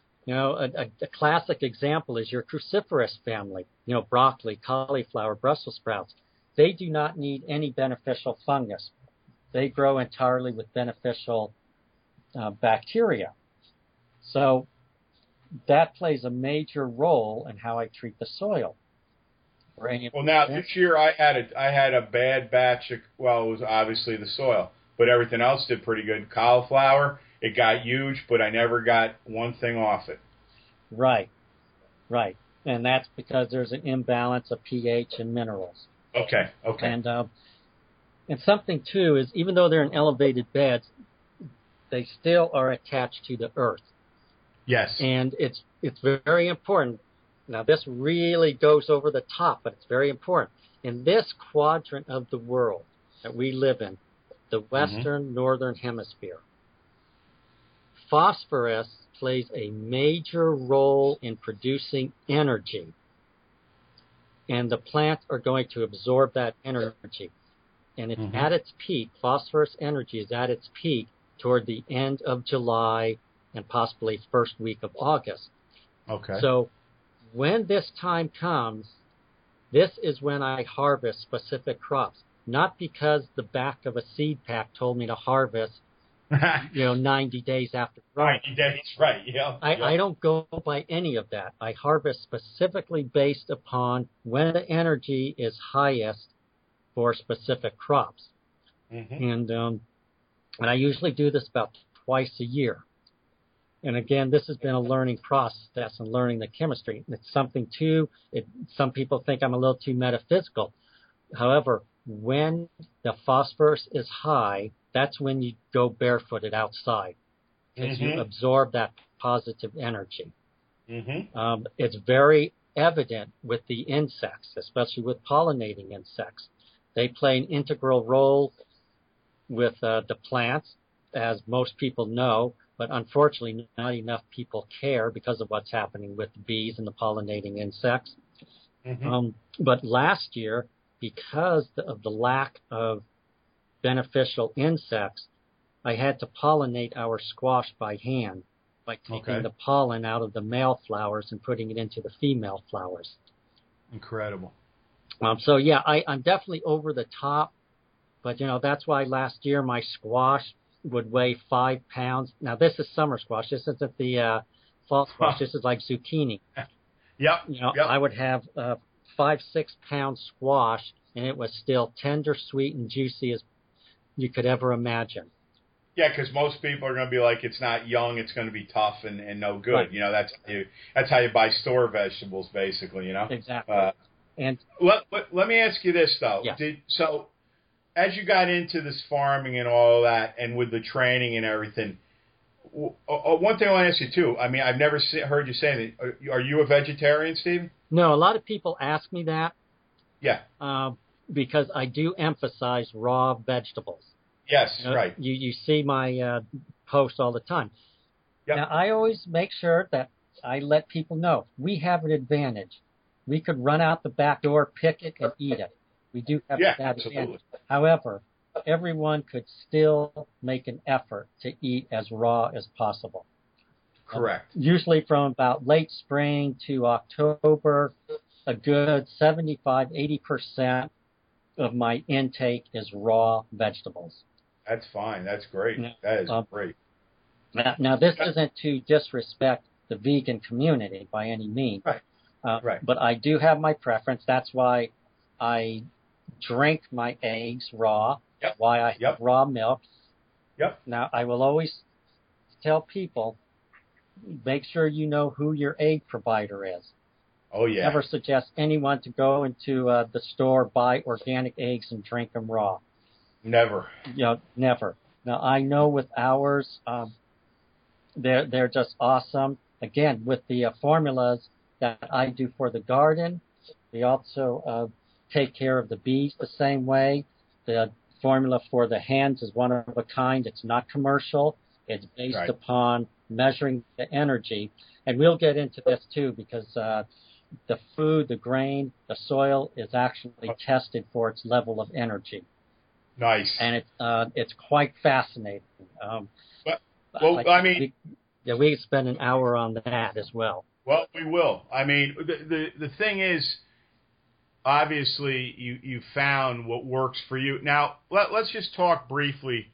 classic example is your cruciferous family, broccoli, cauliflower, Brussels sprouts. They do not need any beneficial fungus. They grow entirely with beneficial bacteria. So that plays a major role in how I treat the soil. Well, now this year I had a bad batch of, it was obviously the soil, but everything else did pretty good. Cauliflower, it got huge, but I never got one thing off it. Right. And that's because there's an imbalance of pH and minerals. Okay. And something too is, even though they're in elevated beds, they still are attached to the earth. Yes. And it's very important. Now, this really goes over the top, but it's very important. In this quadrant of the world that we live in, the western northern hemisphere, phosphorus plays a major role in producing energy. And the plants are going to absorb that energy. And it's at its peak. Phosphorus energy is at its peak toward the end of July and possibly first week of August. Okay. So when this time comes, this is when I harvest specific crops. Not because the back of a seed pack told me to harvest 90 days after growing. 90 days, right? Yeah. I don't go by any of that. I harvest specifically based upon when the energy is highest for specific crops. Mm-hmm. And I usually do this about twice a year. And again, this has been a learning process and learning the chemistry. It's something some people think I'm a little too metaphysical. However, when the phosphorus is high, that's when you go barefooted outside, because you absorb that positive energy. Mm-hmm. It's very evident with the insects, especially with pollinating insects. They play an integral role with the plants, as most people know, but unfortunately not enough people care because of what's happening with the bees and the pollinating insects. Mm-hmm. But last year, because of the lack of beneficial insects, I had to pollinate our squash by hand by taking the pollen out of the male flowers and putting it into the female flowers. Incredible. So yeah, I'm definitely over the top, but that's why last year my squash would weigh 5 pounds. Now this is summer squash. This isn't the fall squash. This is like zucchini. Yep. I would have 5-6 pound squash, and it was still tender, sweet, and juicy as you could ever imagine. Yeah, because most people are going to be like, it's not young, it's going to be tough and no good. Right. That's how you buy store vegetables, basically. Exactly. And let me ask you this though. Yeah. So as you got into this farming and all that, and with the training and everything, one thing I want to ask you too. I mean, I've never heard you say that. Are you a vegetarian, Stephen? No, a lot of people ask me that. Yeah. Because I do emphasize raw vegetables. Yes, right. You see my posts all the time. Yep. Now, I always make sure that I let people know we have an advantage. We could run out the back door, pick it, and eat it. We do have that advantage. However, everyone could still make an effort to eat as raw as possible. Correct. Usually from about late spring to October, a good 75-80% of my intake is raw vegetables. That's fine. That's great. That is great. Now, this isn't to disrespect the vegan community by any means. Right. Right. But I do have my preference. That's why I drink my eggs raw, why I have raw milk. Yep. Now, I will always tell people, make sure you know who your egg provider is. Oh, yeah. Never suggest anyone to go into the store, buy organic eggs, and drink them raw. Never. Never. Now, I know with ours, they're just awesome. Again, with the formulas that I do for the garden, we also take care of the bees the same way. The formula for the hens is one of a kind. It's not commercial. It's based upon measuring the energy. And we'll get into this, too, because the food, the grain, the soil is actually tested for its level of energy. Nice. And it's quite fascinating. We could spend an hour on that as well. Well, we will. I mean, the thing is, obviously, you found what works for you. Now, let's just talk briefly.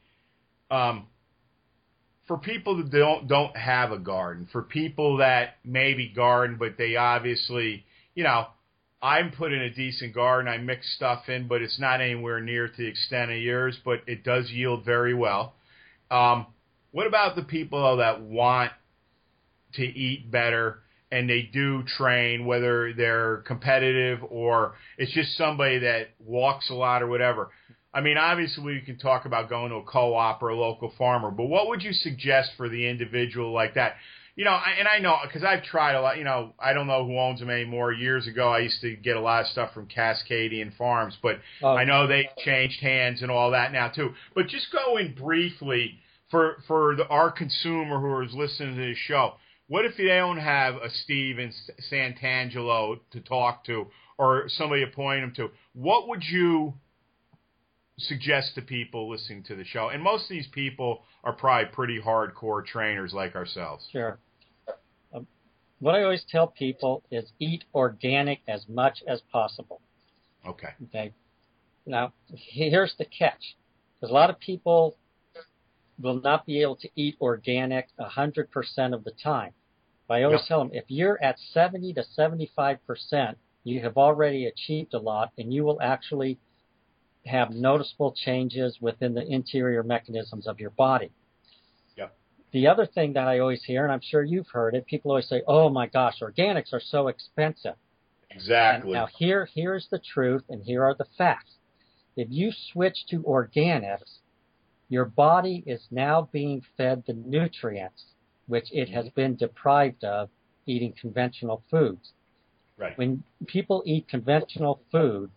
For people that don't have a garden, for people that maybe garden, but they obviously, I'm putting a decent garden. I mix stuff in, but it's not anywhere near to the extent of yours, but it does yield very well. What about the people, though, that want to eat better and they do train, whether they're competitive or it's just somebody that walks a lot or whatever? I mean, obviously, we can talk about going to a co-op or a local farmer, but what would you suggest for the individual like that? And I know, because I've tried a lot, I don't know who owns them anymore. Years ago, I used to get a lot of stuff from Cascadian Farms, but I know they changed hands and all that now, too. But just go in briefly for our consumer who is listening to this show. What if they don't have a Steve in Santangelo to talk to or somebody to point them to? What would you suggest to people listening to the show? And most of these people are probably pretty hardcore trainers like ourselves. Sure. What I always tell people is eat organic as much as possible. Okay. Now, here's the catch. Because a lot of people will not be able to eat organic 100% of the time. But I always tell them, if you're at 70 to 75%, you have already achieved a lot, and you will actually have noticeable changes within the interior mechanisms of your body. Yep. The other thing that I always hear, and I'm sure you've heard it, people always say, oh my gosh, organics are so expensive. Exactly. And now here's the truth, and here are the facts. If you switch to organics, your body is now being fed the nutrients which it has been deprived of eating conventional foods. Right. When people eat conventional food,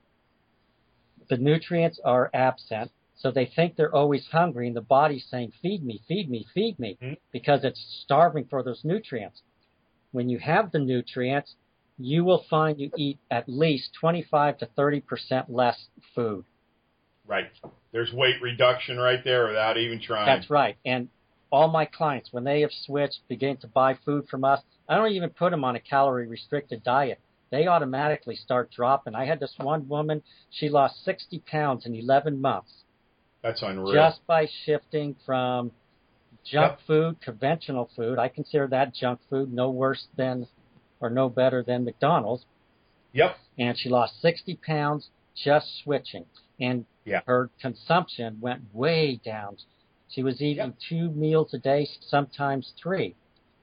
the nutrients are absent, so they think they're always hungry, and the body's saying, feed me, feed me, feed me, because it's starving for those nutrients. When you have the nutrients, you will find you eat at least 25 to 30% less food. Right. There's weight reduction right there without even trying. That's right. And all my clients, when they have switched, begin to buy food from us, I don't even put them on a calorie-restricted diet. They automatically start dropping. I had this one woman, she lost 60 pounds in 11 months. That's unreal. Just by shifting from junk food, conventional food. I consider that junk food, no worse than or no better than McDonald's. Yep. And she lost 60 pounds just switching. And her consumption went way down. She was eating 2 meals a day, sometimes 3.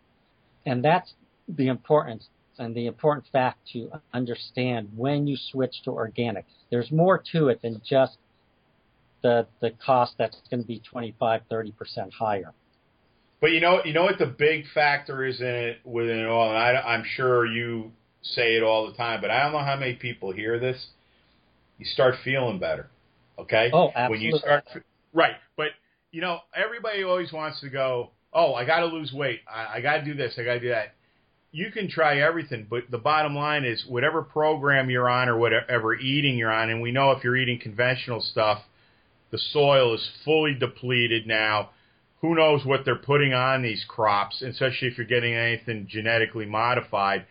And that's the importance and the important fact to understand when you switch to organic. There's more to it than just the cost that's going to be 25, 30% higher. But you know what the big factor is within it all, and I'm sure you say it all the time, but I don't know how many people hear this. You start feeling better, okay? Oh, absolutely. When you start, right, but everybody always wants to go, oh, I got to lose weight, I got to do this, I got to do that. You can try everything, but the bottom line is whatever program you're on or whatever eating you're on, and we know if you're eating conventional stuff, the soil is fully depleted now. Who knows what they're putting on these crops, especially if you're getting anything genetically modified.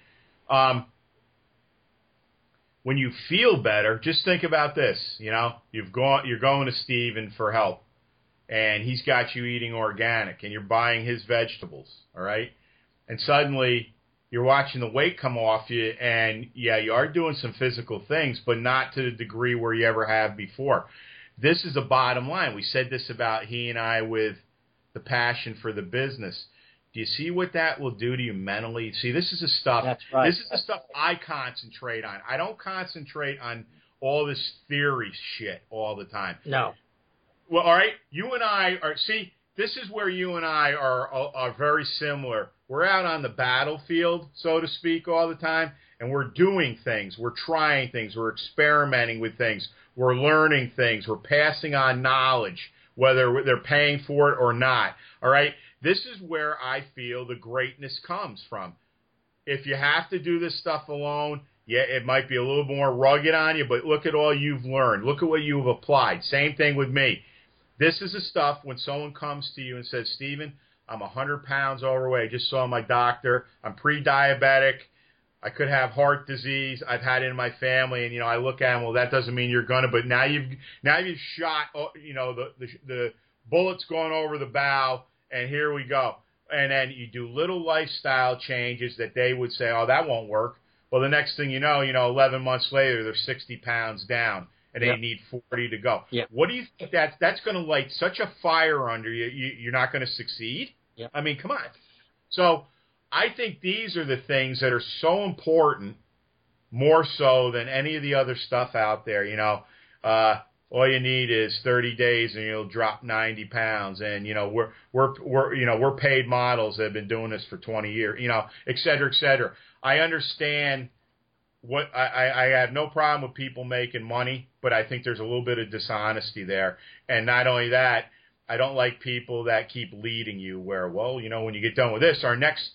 When you feel better, just think about this. You're going to Steven for help, and he's got you eating organic, and you're buying his vegetables, all right? And suddenly you're watching the weight come off you, and you are doing some physical things, but not to the degree where you ever have before. This is the bottom line. We said this about he and I with the passion for the business. Do you see what that will do to you mentally? See, this is the stuff. That's right. This is the stuff I concentrate on. I don't concentrate on all this theory shit all the time. No. Well, all right. You and I are. See, this is where you and I are very similar. We're out on the battlefield, so to speak, all the time, and we're doing things. We're trying things. We're experimenting with things. We're learning things. We're passing on knowledge, whether they're paying for it or not. All right? This is where I feel the greatness comes from. If you have to do this stuff alone, it might be a little more rugged on you, but look at all you've learned. Look at what you've applied. Same thing with me. This is the stuff when someone comes to you and says, Steven, I'm 100 pounds overweight. I just saw my doctor. I'm pre-diabetic. I could have heart disease. I've had it in my family, and I look at them. Well, that doesn't mean you're gonna. But now you've shot. The bullet's gone over the bow, and here we go. And then you do little lifestyle changes that they would say, oh, that won't work. Well, the next thing you know, 11 months later, they're 60 pounds down, and they need 40 to go. Yeah. What do you think that's going to light such a fire under you? You're not going to succeed. Yeah. I mean, come on. So I think these are the things that are so important, more so than any of the other stuff out there. All you need is 30 days and you'll drop 90 pounds. And we're paid models that have been doing this for 20 years. Et cetera, et cetera. I understand what I have no problem with people making money, but I think there's a little bit of dishonesty there. And not only that, I don't like people that keep leading you where, when you get done with this, our next,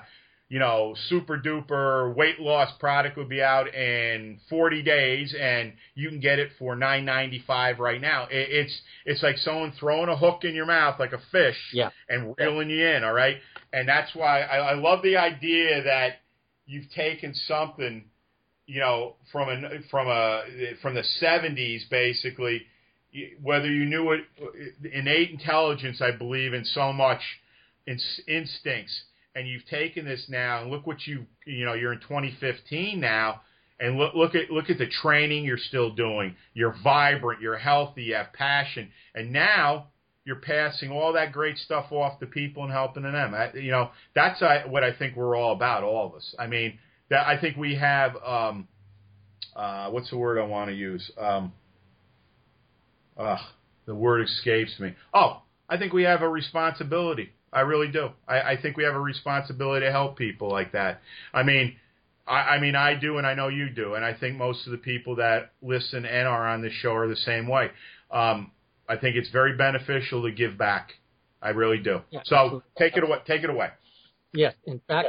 super duper weight loss product will be out in 40 days and you can get it for $9.95 right now. It's like someone throwing a hook in your mouth like a fish and reeling you in. All right. And that's why I love the idea that you've taken something, from the 70s, basically, whether you knew it, innate intelligence, I believe in so much instincts, and you've taken this now, and look what you're in 2015 now, and look at the training you're still doing. You're vibrant, you're healthy, you have passion, and now you're passing all that great stuff off to people and helping them. That's what I think we're all about, all of us. I mean, I think we have what's the word I want to use? The word escapes me. Oh, I think we have a responsibility. I really do. I think we have a responsibility to help people like that. I mean, I do, and I know you do, and I think most of the people that listen and are on this show are the same way. I think it's very beneficial to give back. I really do. Yeah, so absolutely. Take it away. Yes. In fact,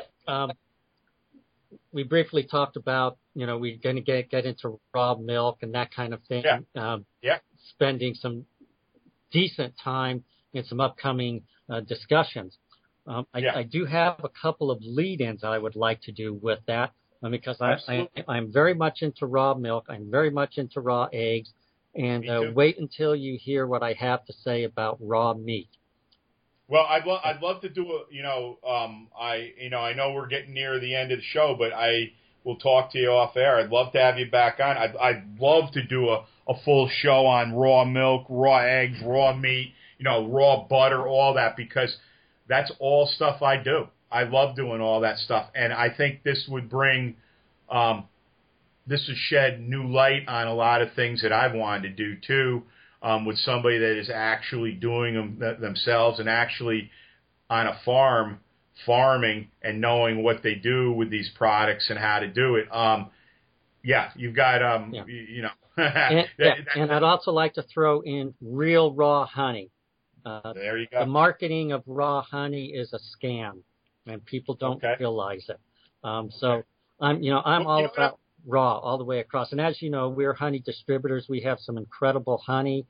we briefly talked about, we're going to get into raw milk and that kind of thing. Yeah. Spending some decent time in some upcoming discussions. I do have a couple of lead-ins I would like to do with that because I'm very much into raw milk. I'm very much into raw eggs. And wait until you hear what I have to say about raw meat. Well, I'd love to do I know we're getting near the end of the show, but I will talk to you off air. I'd love to have you back on. I'd love to do a full show on raw milk, raw eggs, raw meat, raw butter, all that, because that's all stuff I do. I love doing all that stuff, and I think this would bring, this would shed new light on a lot of things that I've wanted to do too, with somebody that is actually doing them themselves and actually on a farm farming and knowing what they do with these products and how to do it. You've got and I'd also like to throw in real raw honey. There you go. The marketing of raw honey is a scam, and people don't realize it. I'm all about raw all the way across. And as you know, we're honey distributors. We have some incredible honey.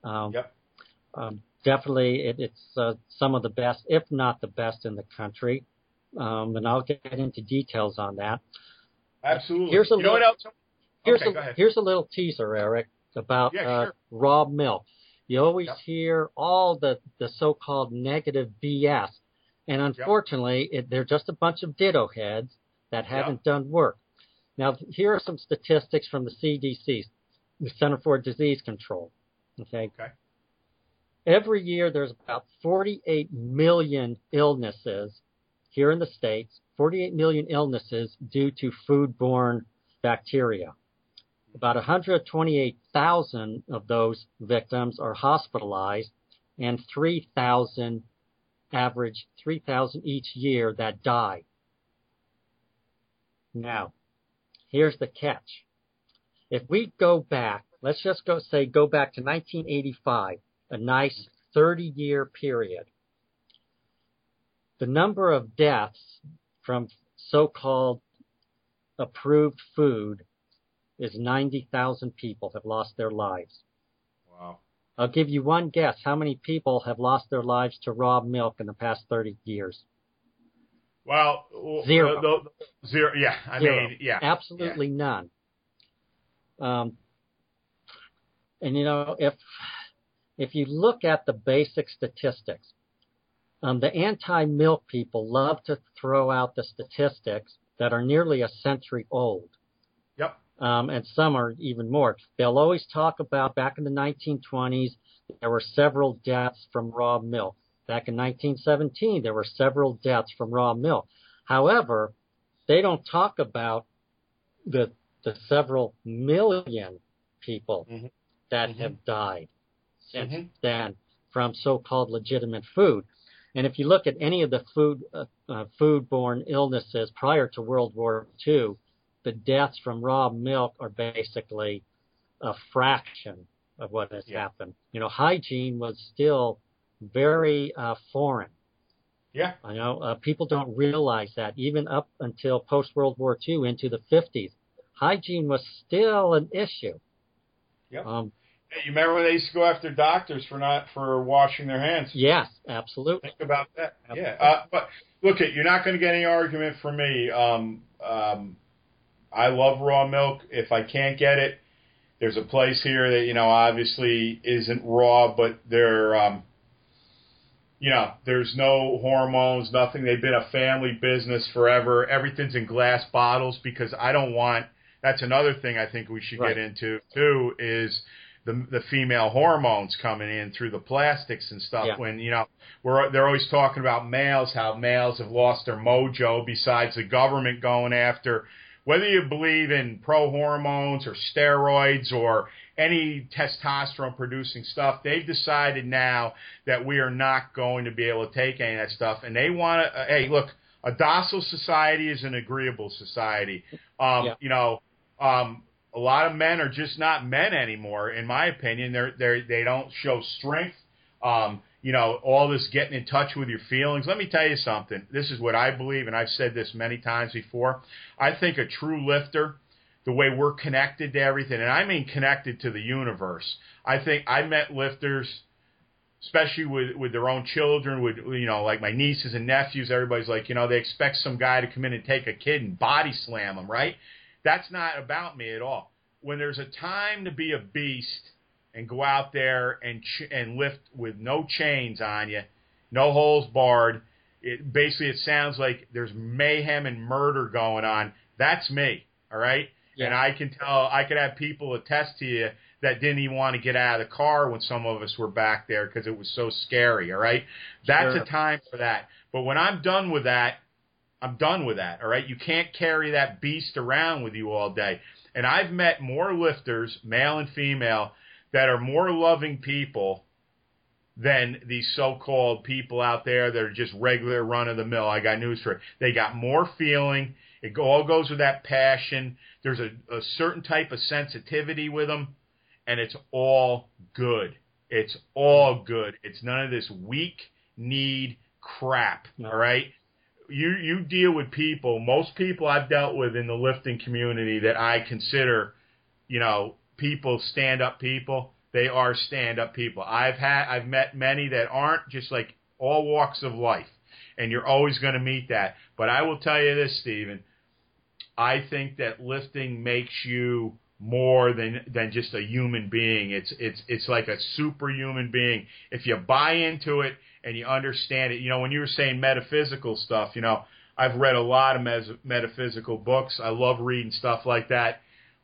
Definitely, it's some of the best, if not the best, in the country. And I'll get into details on that. Absolutely. What else? Here's a little teaser, Eric, about raw milk. You always hear all the so-called negative BS. And unfortunately, they're just a bunch of ditto heads that haven't done work. Now, here are some statistics from the CDC, the Center for Disease Control. Okay. Every year, there's about 48 million illnesses here in the States, 48 million illnesses due to foodborne bacteria. About 128,000 of those victims are hospitalized, and 3,000 each year that die. Now, here's the catch. If we go back, let's just go back to 1985, a nice 30-year period. The number of deaths from so-called approved food is 90,000 people have lost their lives. Wow. I'll give you one guess. How many people have lost their lives to raw milk in the past 30 years? Well, zero. Zero, yeah. Absolutely none. And, if you look at the basic statistics, the anti-milk people love to throw out the statistics that are nearly a century old. Yep. And some are even more. They'll always talk about back in the 1920s, there were several deaths from raw milk. Back in 1917, there were several deaths from raw milk. However, they don't talk about the several million people that have died since then from so-called legitimate food. And if you look at any of the foodborne illnesses prior to World War II, the deaths from raw milk are basically a fraction of what has happened. Hygiene was still very foreign. Yeah. People don't realize that even up until post-World War II into the 50s, hygiene was still an issue. Yep. You remember when they used to go after doctors for washing their hands? Yes, absolutely. Think about that. Absolutely. Yeah. But look, you're not going to get any argument from me. I love raw milk. If I can't get it, There's a place here that, you know, obviously isn't raw, but they're, you know, there's no hormones, nothing. They've been a family business forever. Everything's in glass bottles because I don't want, that's another thing I think we should get into too, is the female hormones coming in through the plastics and stuff. Yeah. When, you know, they're always talking about males, how males have lost their mojo besides the government going after, whether you believe in pro-hormones or steroids or any testosterone-producing stuff, they've decided now that we are not going to be able to take any of that stuff. And they want to, hey, look, a docile society is an agreeable society. You know, a lot of men are just not men anymore, in my opinion. They don't show strength. You know, all this getting in touch with your feelings. Let me tell you something. This is what I believe, and I've said this many times before. I think a true lifter, the way we're connected to everything, and I mean connected to the universe. I think I met lifters, especially with their own children, with, you know, like my nieces and nephews. Everybody's like, you know, they expect some guy to come in and take a kid and body slam them, right? That's not about me at all. When there's a time to be a beast and go out there and lift with no chains on you, no holes barred, it sounds like there's mayhem and murder going on. That's me, all right? Yeah. And I can tell, I could have people attest to you that didn't even want to get out of the car when some of us were back there because it was so scary, all right? That's a time for that. But when I'm done with that, I'm done with that, all right? You can't carry that beast around with you all day. And I've met more lifters, male and female, that are more loving people than these so-called people out there that are just regular run-of-the-mill. I got news for you. They got more feeling. It all goes with that passion. There's a certain type of sensitivity with them, and it's all good. It's all good. It's none of this weak need crap, all right? You deal with people, most people I've dealt with in the lifting community that I consider, you know, people, stand-up people, they are stand-up people. I've met many that aren't, just like all walks of life, and you're always going to meet that. But I will tell you this, Stephen, I think that lifting makes you more than just a human being. It's like a superhuman being. If you buy into it and you understand it, you know, when you were saying metaphysical stuff, you know, I've read a lot of metaphysical books. I love reading stuff like that.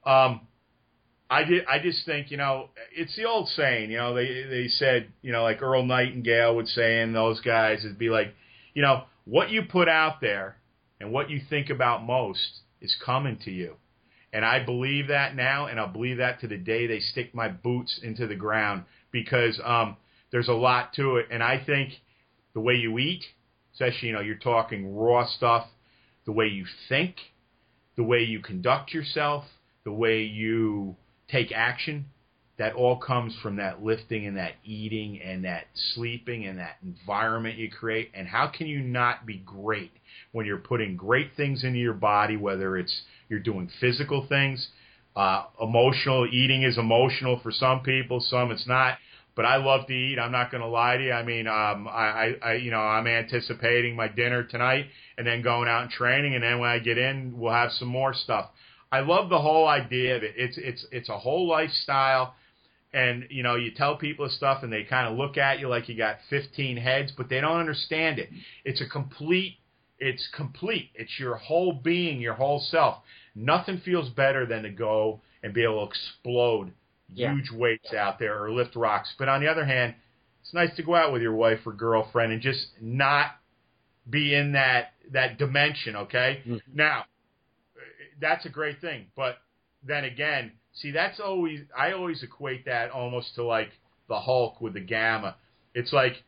I just think, you know, it's the old saying, you know, they said, you know, like Earl Nightingale would say, and those guys, it'd be like, you know, what you put out there and what you think about most is coming to you. And I believe that now, and I'll believe that to the day they stick my boots into the ground, because there's a lot to it. And I think the way you eat, especially, you know, you're talking raw stuff, the way you think, the way you conduct yourself, the way you take action, that all comes from that lifting and that eating and that sleeping and that environment you create. And how can you not be great when you're putting great things into your body, whether it's you're doing physical things, emotional. Eating is emotional for some people, some it's not. But I love to eat. I'm not going to lie to you. I mean, you know, I'm anticipating my dinner tonight and then going out and training. And then when I get in, we'll have some more stuff. I love the whole idea of it. It's a whole lifestyle. And, you know, you tell people stuff and they kind of look at you like you got 15 heads, but they don't understand it. It's complete. It's your whole being, your whole self. Nothing feels better than to go and be able to explode huge weights out there or lift rocks. But on the other hand, it's nice to go out with your wife or girlfriend and just not be in that dimension, okay? Mm-hmm. Now, that's a great thing. But then again, see, I always equate that almost to like the Hulk with the gamma. It's like,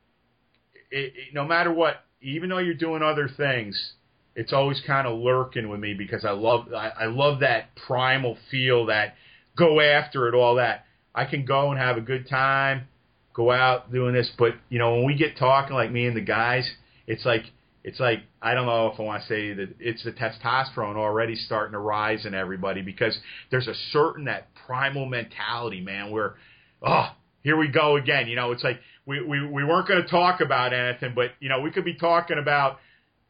no matter what, even though you're doing other things, it's always kind of lurking with me because I love that primal feel, that go after it, all that. I can go and have a good time, go out doing this, but you know, when we get talking like me and the guys, it's like I don't know if I want to say that it's the testosterone already starting to rise in everybody, because there's a certain that primal mentality, man, where here we go again. You know, it's like we weren't going to talk about anything, but you know, we could be talking about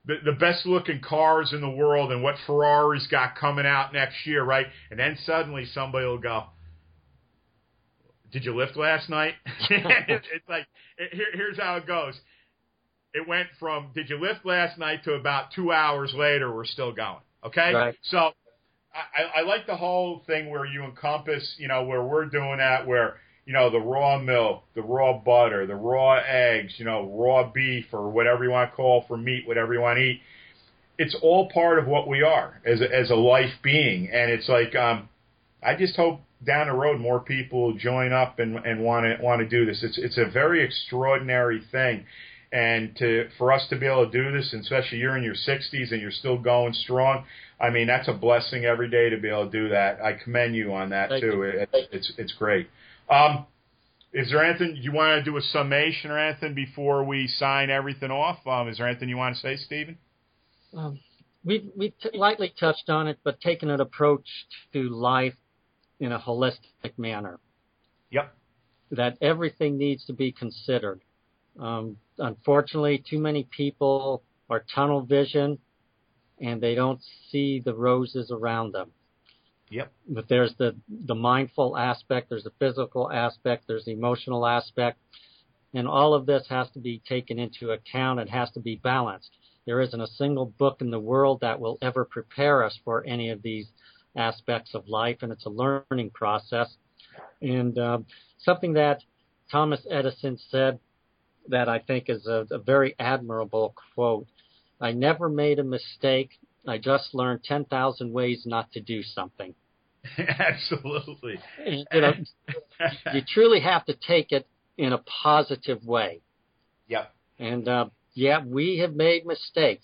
the best looking cars in the world and what Ferrari's got coming out next year, right? And then suddenly somebody will go, did you lift last night? It's like, here's how it goes. It went from, did you lift last night, to about 2 hours later, we're still going. Okay? Right. So I like the whole thing where you encompass, where we're doing that, where, the raw milk, the raw butter, the raw eggs, raw beef, or whatever you want to call for meat, whatever you want to eat. It's all part of what we are as a life being. And it's like, I just hope down the road more people join up and want to do this. It's a very extraordinary thing. And for us to be able to do this, and especially you're in your 60s and you're still going strong, I mean, that's a blessing every day to be able to do that. I commend you on that, too. It's great. Is there anything you want to do, a summation or anything before we sign everything off? Is there anything you want to say, Stephen? We've lightly touched on it, but taking an approach to life in a holistic manner. Yep. That everything needs to be considered. Unfortunately, too many people are tunnel vision, and they don't see the roses around them. Yep. But there's the mindful aspect, there's the physical aspect, there's the emotional aspect, and all of this has to be taken into account. It has to be balanced. There isn't a single book in the world that will ever prepare us for any of these aspects of life, and it's a learning process. And something that Thomas Edison said that I think is a very admirable quote: I never made a mistake. I just learned 10,000 ways not to do something. Absolutely. And, you truly have to take it in a positive way. Yep. And, we have made mistakes.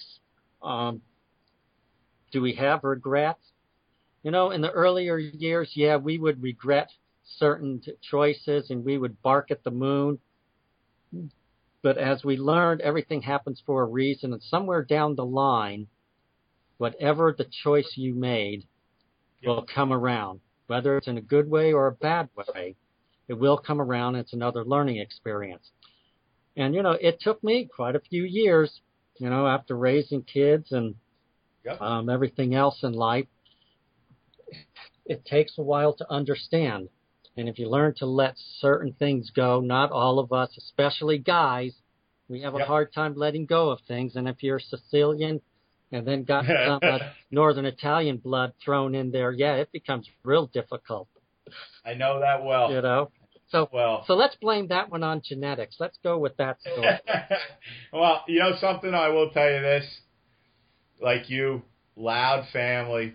Do we have regrets? In the earlier years, we would regret certain choices and we would bark at the moon. But as we learned, everything happens for a reason, and somewhere down the line, whatever the choice you made will come around. Whether it's in a good way or a bad way, it will come around. It's another learning experience. And, it took me quite a few years, after raising kids and everything else in life. It takes a while to understand. And if you learn to let certain things go, not all of us, especially guys, we have a hard time letting go of things. And if you're Sicilian and then got some Northern Italian blood thrown in there, it becomes real difficult. I know that well. So let's blame that one on genetics. Let's go with that story. Well, something, I will tell you this. Like you, loud family,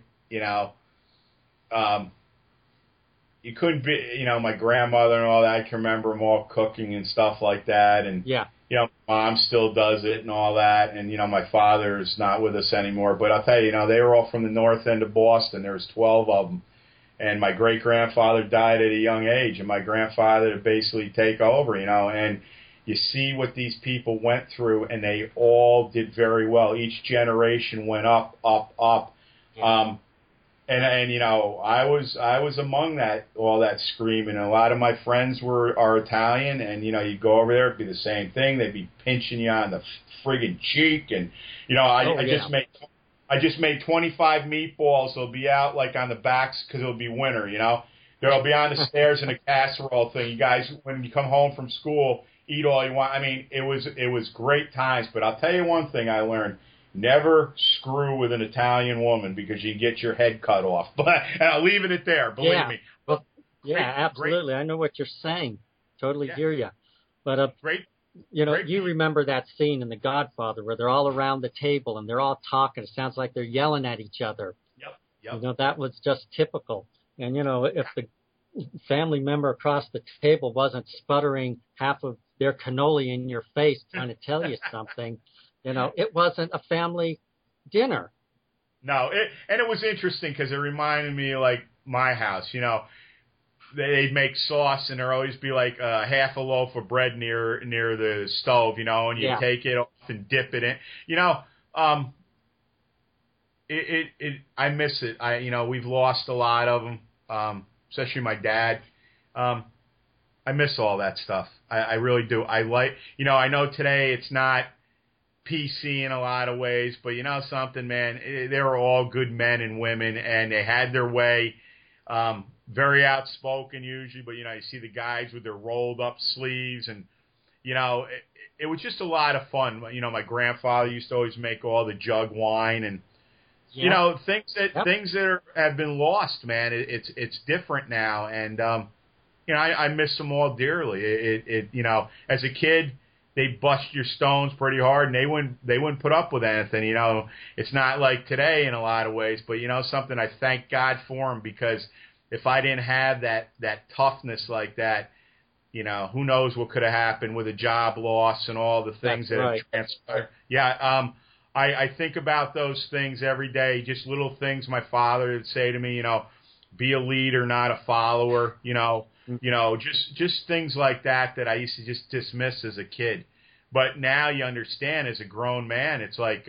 you couldn't be, my grandmother and all that. I can remember them all cooking and stuff like that. And, mom still does it and all that. And, my father's not with us anymore. But I'll tell you, they were all from the north end of Boston. There was 12 of them. And my great-grandfather died at a young age. And my grandfather to basically take over, and you see what these people went through, and they all did very well. Each generation went up, up, up. Yeah. And I was among all that screaming. And a lot of my friends are Italian, and you go over there, it'd be the same thing. They'd be pinching you on the friggin' cheek, and I just made 25 meatballs. They'll be out like on the backs because it'll be winter. They'll be on the stairs in a casserole thing. You guys, when you come home from school, eat all you want. I mean, it was great times. But I'll tell you one thing I learned. Never screw with an Italian woman because you can get your head cut off. And I'll leave it at there, believe me. Well, absolutely. I know what you're saying. Totally hear you. But, you remember that scene in The Godfather where they're all around the table and they're all talking. It sounds like they're yelling at each other. Yep. That was just typical. And, if the family member across the table wasn't sputtering half of their cannoli in your face trying to tell you something, it wasn't a family dinner. No, and it was interesting because it reminded me of, like, my house. They'd make sauce, and there'd always be, like, half a loaf of bread near the stove, and you take it off and dip it in. I miss it. We've lost a lot of them, especially my dad. I miss all that stuff. I really do. I know today it's not PC in a lot of ways, but you know something, man, they were all good men and women, and they had their way. Very outspoken usually, but you know, you see the guys with their rolled up sleeves, and you know, it was just a lot of fun. You know, my grandfather used to always make all the jug wine, and you know, things that have been lost, man. It's different now, and you know, I miss them all dearly. You know, as a kid, they bust your stones pretty hard, and they wouldn't put up with anything. You know, it's not like today in a lot of ways, but you know something, I thank God for them, because if I didn't have that toughness like that, you know, who knows what could have happened with a job loss and all the things that have transpired. Yeah, I think about those things every day, just little things my father would say to me, you know, be a leader, not a follower, you know, just things like that I used to just dismiss as a kid. But now you understand as a grown man, it's like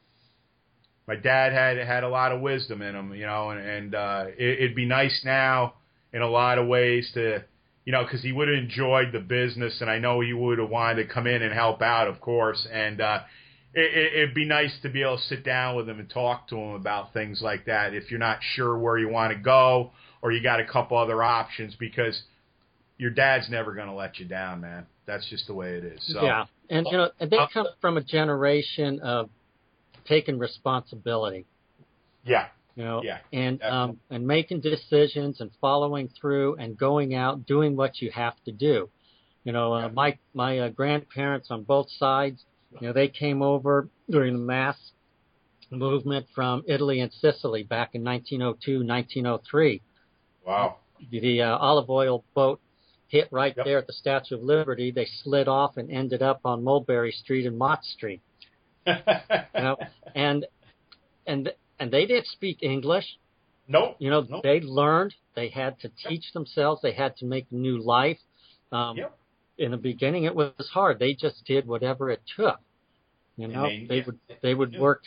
my dad had a lot of wisdom in him, you know, and it'd be nice now in a lot of ways to, you know, because he would have enjoyed the business, and I know he would have wanted to come in and help out, of course, and it'd be nice to be able to sit down with him and talk to him about things like that if you're not sure where you want to go or you got a couple other options, because your dad's never going to let you down, man. That's just the way it is. So, yeah, and you know, they come from a generation of taking responsibility. Yeah. You know, yeah, and making decisions and following through and going out doing what you have to do. You know, my grandparents on both sides, you know, they came over during the mass movement from Italy and Sicily back in 1902, 1903. Wow. The olive oil boat hit right there at the Statue of Liberty. They slid off and ended up on Mulberry Street and Mott Street. You know, and they didn't speak English. Nope. You know, they learned. They had to teach themselves. They had to make a new life. In the beginning, it was hard. They just did whatever it took. You know, they would work,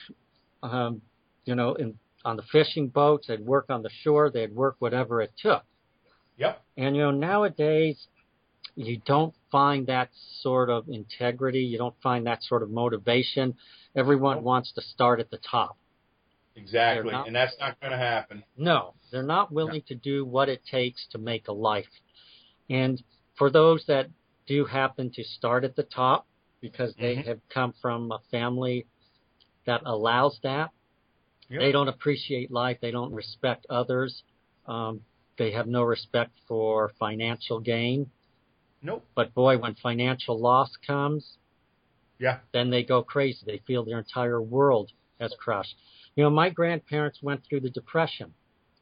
you know, on the fishing boats. They'd work on the shore. They'd work whatever it took. Yep. And you know, nowadays, you don't find that sort of integrity. You don't find that sort of motivation. Everyone wants to start at the top. Exactly, and that's not going to happen. No, they're not willing to do what it takes to make a life. And for those that do happen to start at the top because they have come from a family that allows that, they don't appreciate life. They don't respect others. They have no respect for financial gain. Nope. But boy, when financial loss comes, then they go crazy. They feel their entire world has crushed. You know, my grandparents went through the Depression.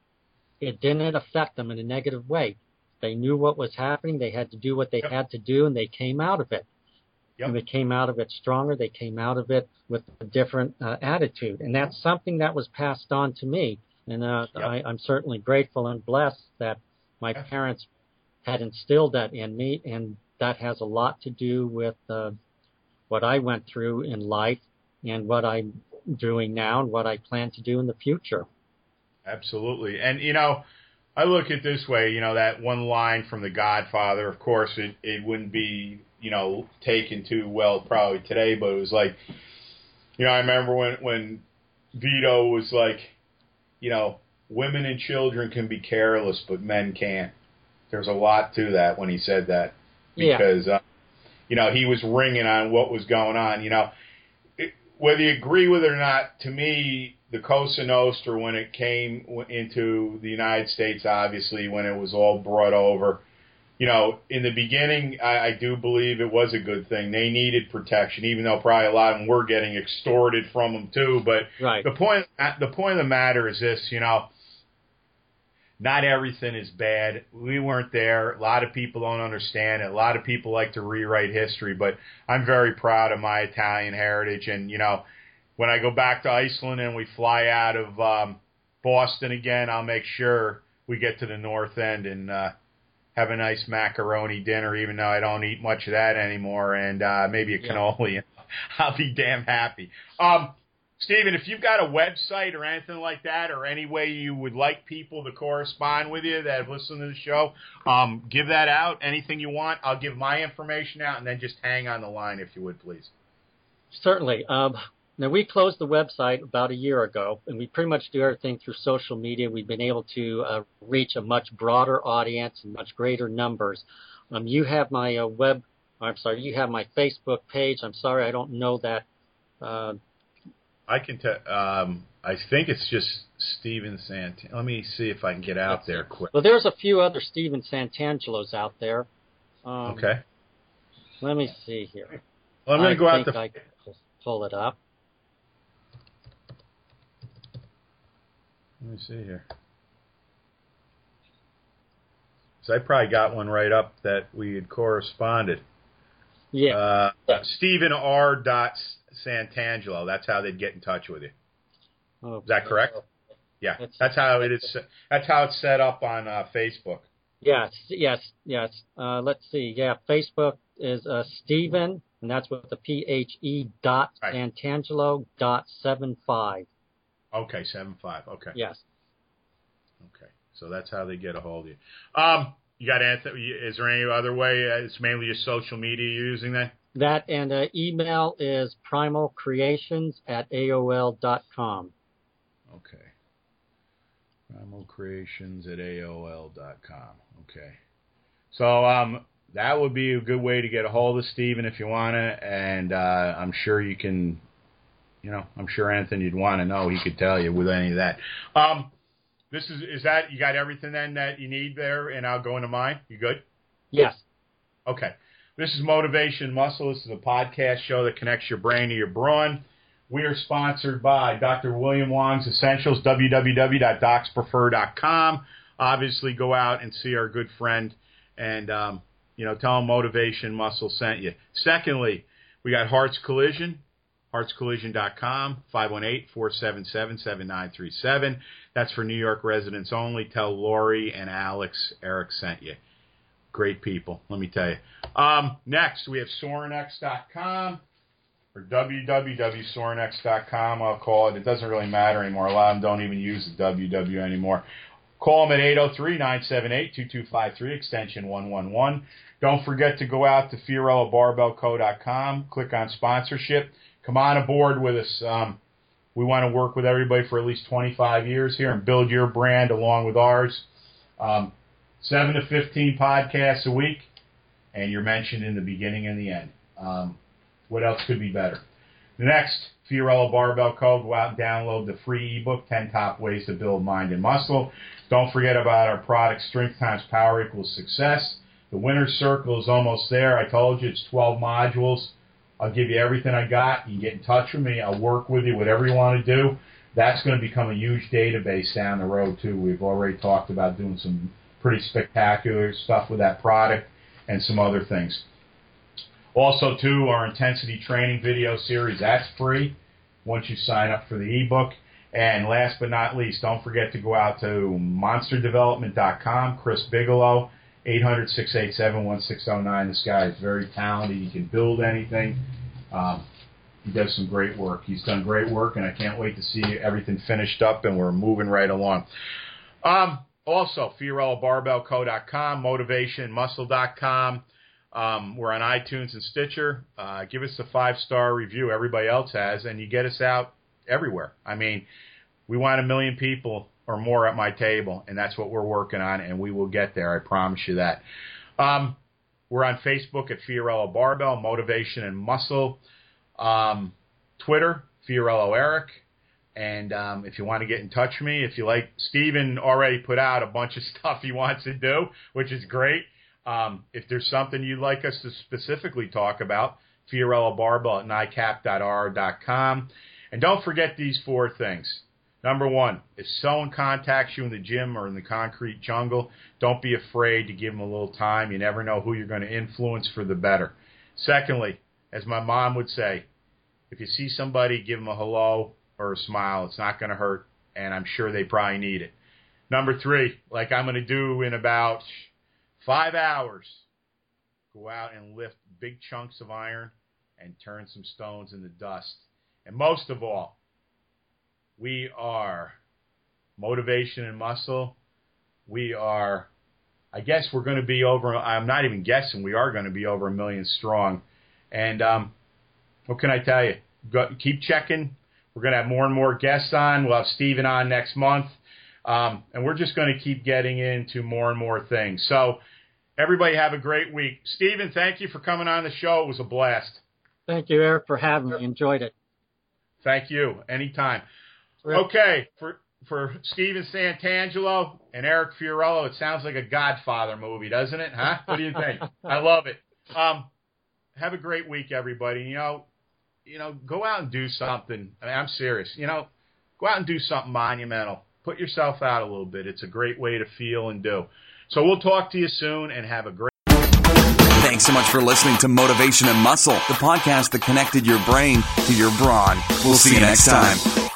It didn't affect them in a negative way. They knew what was happening. They had to do what they had to do, and they came out of it. And they came out of it stronger. They came out of it with a different attitude. And that's something that was passed on to me. And I'm certainly grateful and blessed that my parents had instilled that in me, and that has a lot to do with what I went through in life and what I'm doing now and what I plan to do in the future. Absolutely. And, you know, I look at it this way, you know, that one line from The Godfather, of course, it wouldn't be, you know, taken too well probably today, but it was like, you know, I remember when Vito was like, you know, women and children can be careless, but men can't. There's a lot to that when he said that, because, you know, he was ringing on what was going on. You know, whether you agree with it or not, to me, the Cosa Nostra, when it came into the United States, obviously, when it was all brought over, you know, in the beginning, I do believe it was a good thing. They needed protection, even though probably a lot of them were getting extorted from them too. But the point of the matter is this, you know, not everything is bad. We weren't there. A lot of people don't understand it. A lot of people like to rewrite history, but I'm very proud of my Italian heritage. And, you know, when I go back to Iceland and we fly out of Boston again, I'll make sure we get to the North End and have a nice macaroni dinner, even though I don't eat much of that anymore, and maybe a cannoli. I'll be damn happy. Stephen, if you've got a website or anything like that, or any way you would like people to correspond with you that have listened to the show, give that out. Anything you want. I'll give my information out, and then just hang on the line if you would, please. Certainly. Now, we closed the website about a year ago, and we pretty much do everything through social media. We've been able to reach a much broader audience and much greater numbers. You have my you have my Facebook page. I'm sorry, I don't know that. I can tell. I think it's just Stephen Santangelo. Let me see if I can get out there quick. Well, there's a few other Stephen Santangelos out there. Okay. Let me see here. Well, I'm going to go out I can pull it up. Let me see here. So I probably got one right up that we had corresponded. Yeah. Stephen R. Santangelo. That's how they'd get in touch with you. Oh, is that correct? Yeah. That's how it is. That's how it's set up on Facebook. Yes. Let's see. Yeah, Facebook is Stephen, and that's with the PHE dot Santangelo .75. Okay, 75. Okay. Yes. Okay, so that's how they get a hold of you. You got Anthony? Is there any other way? It's mainly your social media you're using then? That and email is primalcreations@aol.com. Okay. primalcreations@aol.com. Okay. So that would be a good way to get a hold of Stephen if you want to, and I'm sure you can. I'm sure Anthony would want to know. He could tell you with any of that. Is that you got everything then that you need there, and I'll go into mine. You good? Yes. Okay. This is Motivation Muscle. This is a podcast show that connects your brain to your brawn. We are sponsored by Dr. William Wong's Essentials, www.docsprefer.com. Obviously, go out and see our good friend and, tell him Motivation Muscle sent you. Secondly, we got Hearts Collision. HeartsCollision.com, 518-477-7937. That's for New York residents only. Tell Lori and Alex Eric sent you. Great people, let me tell you. Next, we have Sorinex.com or www.sorinex.com, I'll call it. It doesn't really matter anymore. A lot of them don't even use the www anymore. Call them at 803-978-2253, extension 111. Don't forget to go out to FiorellaBarbellCo.com, click on sponsorship. Come on aboard with us. We want to work with everybody for at least 25 years here and build your brand along with ours. 7 to 15 podcasts a week, and you're mentioned in the beginning and the end. What else could be better? The next, Fiorella Barbell Co. Go out and download the free ebook, 10 Top Ways to Build Mind and Muscle. Don't forget about our product, Strength Times Power Equals Success. The winner's circle is almost there. I told you it's 12 modules. I'll give you everything I got. You can get in touch with me. I'll work with you, whatever you want to do. That's going to become a huge database down the road, too. We've already talked about doing some pretty spectacular stuff with that product and some other things. Also, too, our intensity training video series, that's free once you sign up for the ebook. And last but not least, don't forget to go out to monsterdevelopment.com, Chris Bigelow, 800-687-1609. This guy is very talented. He can build anything. He does some great work. He's done great work, and I can't wait to see everything finished up, and we're moving right along. Also, FiorellaBarbellCo.com, MotivationMuscle.com. We're on iTunes and Stitcher. Give us a 5-star review. Everybody else has, and you get us out everywhere. I mean, we want 1 million people or more at my table, and that's what we're working on, and we will get there. I promise you that. We're on Facebook at Fiorella Barbell, Motivation and Muscle. Twitter, Fiorello Eric. And if you want to get in touch with me, if you like, Steven already put out a bunch of stuff he wants to do, which is great. If there's something you'd like us to specifically talk about, Fiorella Barbell at NICAP.R.com. And don't forget these 4 things. Number 1, if someone contacts you in the gym or in the concrete jungle, don't be afraid to give them a little time. You never know who you're going to influence for the better. Secondly, as my mom would say, if you see somebody, give them a hello or a smile. It's not going to hurt, and I'm sure they probably need it. Number 3, like I'm going to do in about 5 hours, go out and lift big chunks of iron and turn some stones into dust. And most of all, we are Motivation and Muscle. We are, I guess we're going to be over, I'm not even guessing, we are going to be over 1 million strong. And what can I tell you? Keep checking. We're going to have more and more guests on. We'll have Steven on next month. And we're just going to keep getting into more and more things. So everybody have a great week. Steven, thank you for coming on the show. It was a blast. Thank you, Eric, for having me. Enjoyed it. Thank you. Anytime. Okay, for Steven Santangelo and Eric Fiorillo, it sounds like a Godfather movie, doesn't it? Huh? What do you think? I love it. Have a great week, everybody. You know, go out and do something. I mean, I'm serious. You know, go out and do something monumental. Put yourself out a little bit. It's a great way to feel and do. So we'll talk to you soon, and have a great. Thanks so much for listening to Motivation and Muscle, the podcast that connected your brain to your brawn. We'll see you next time.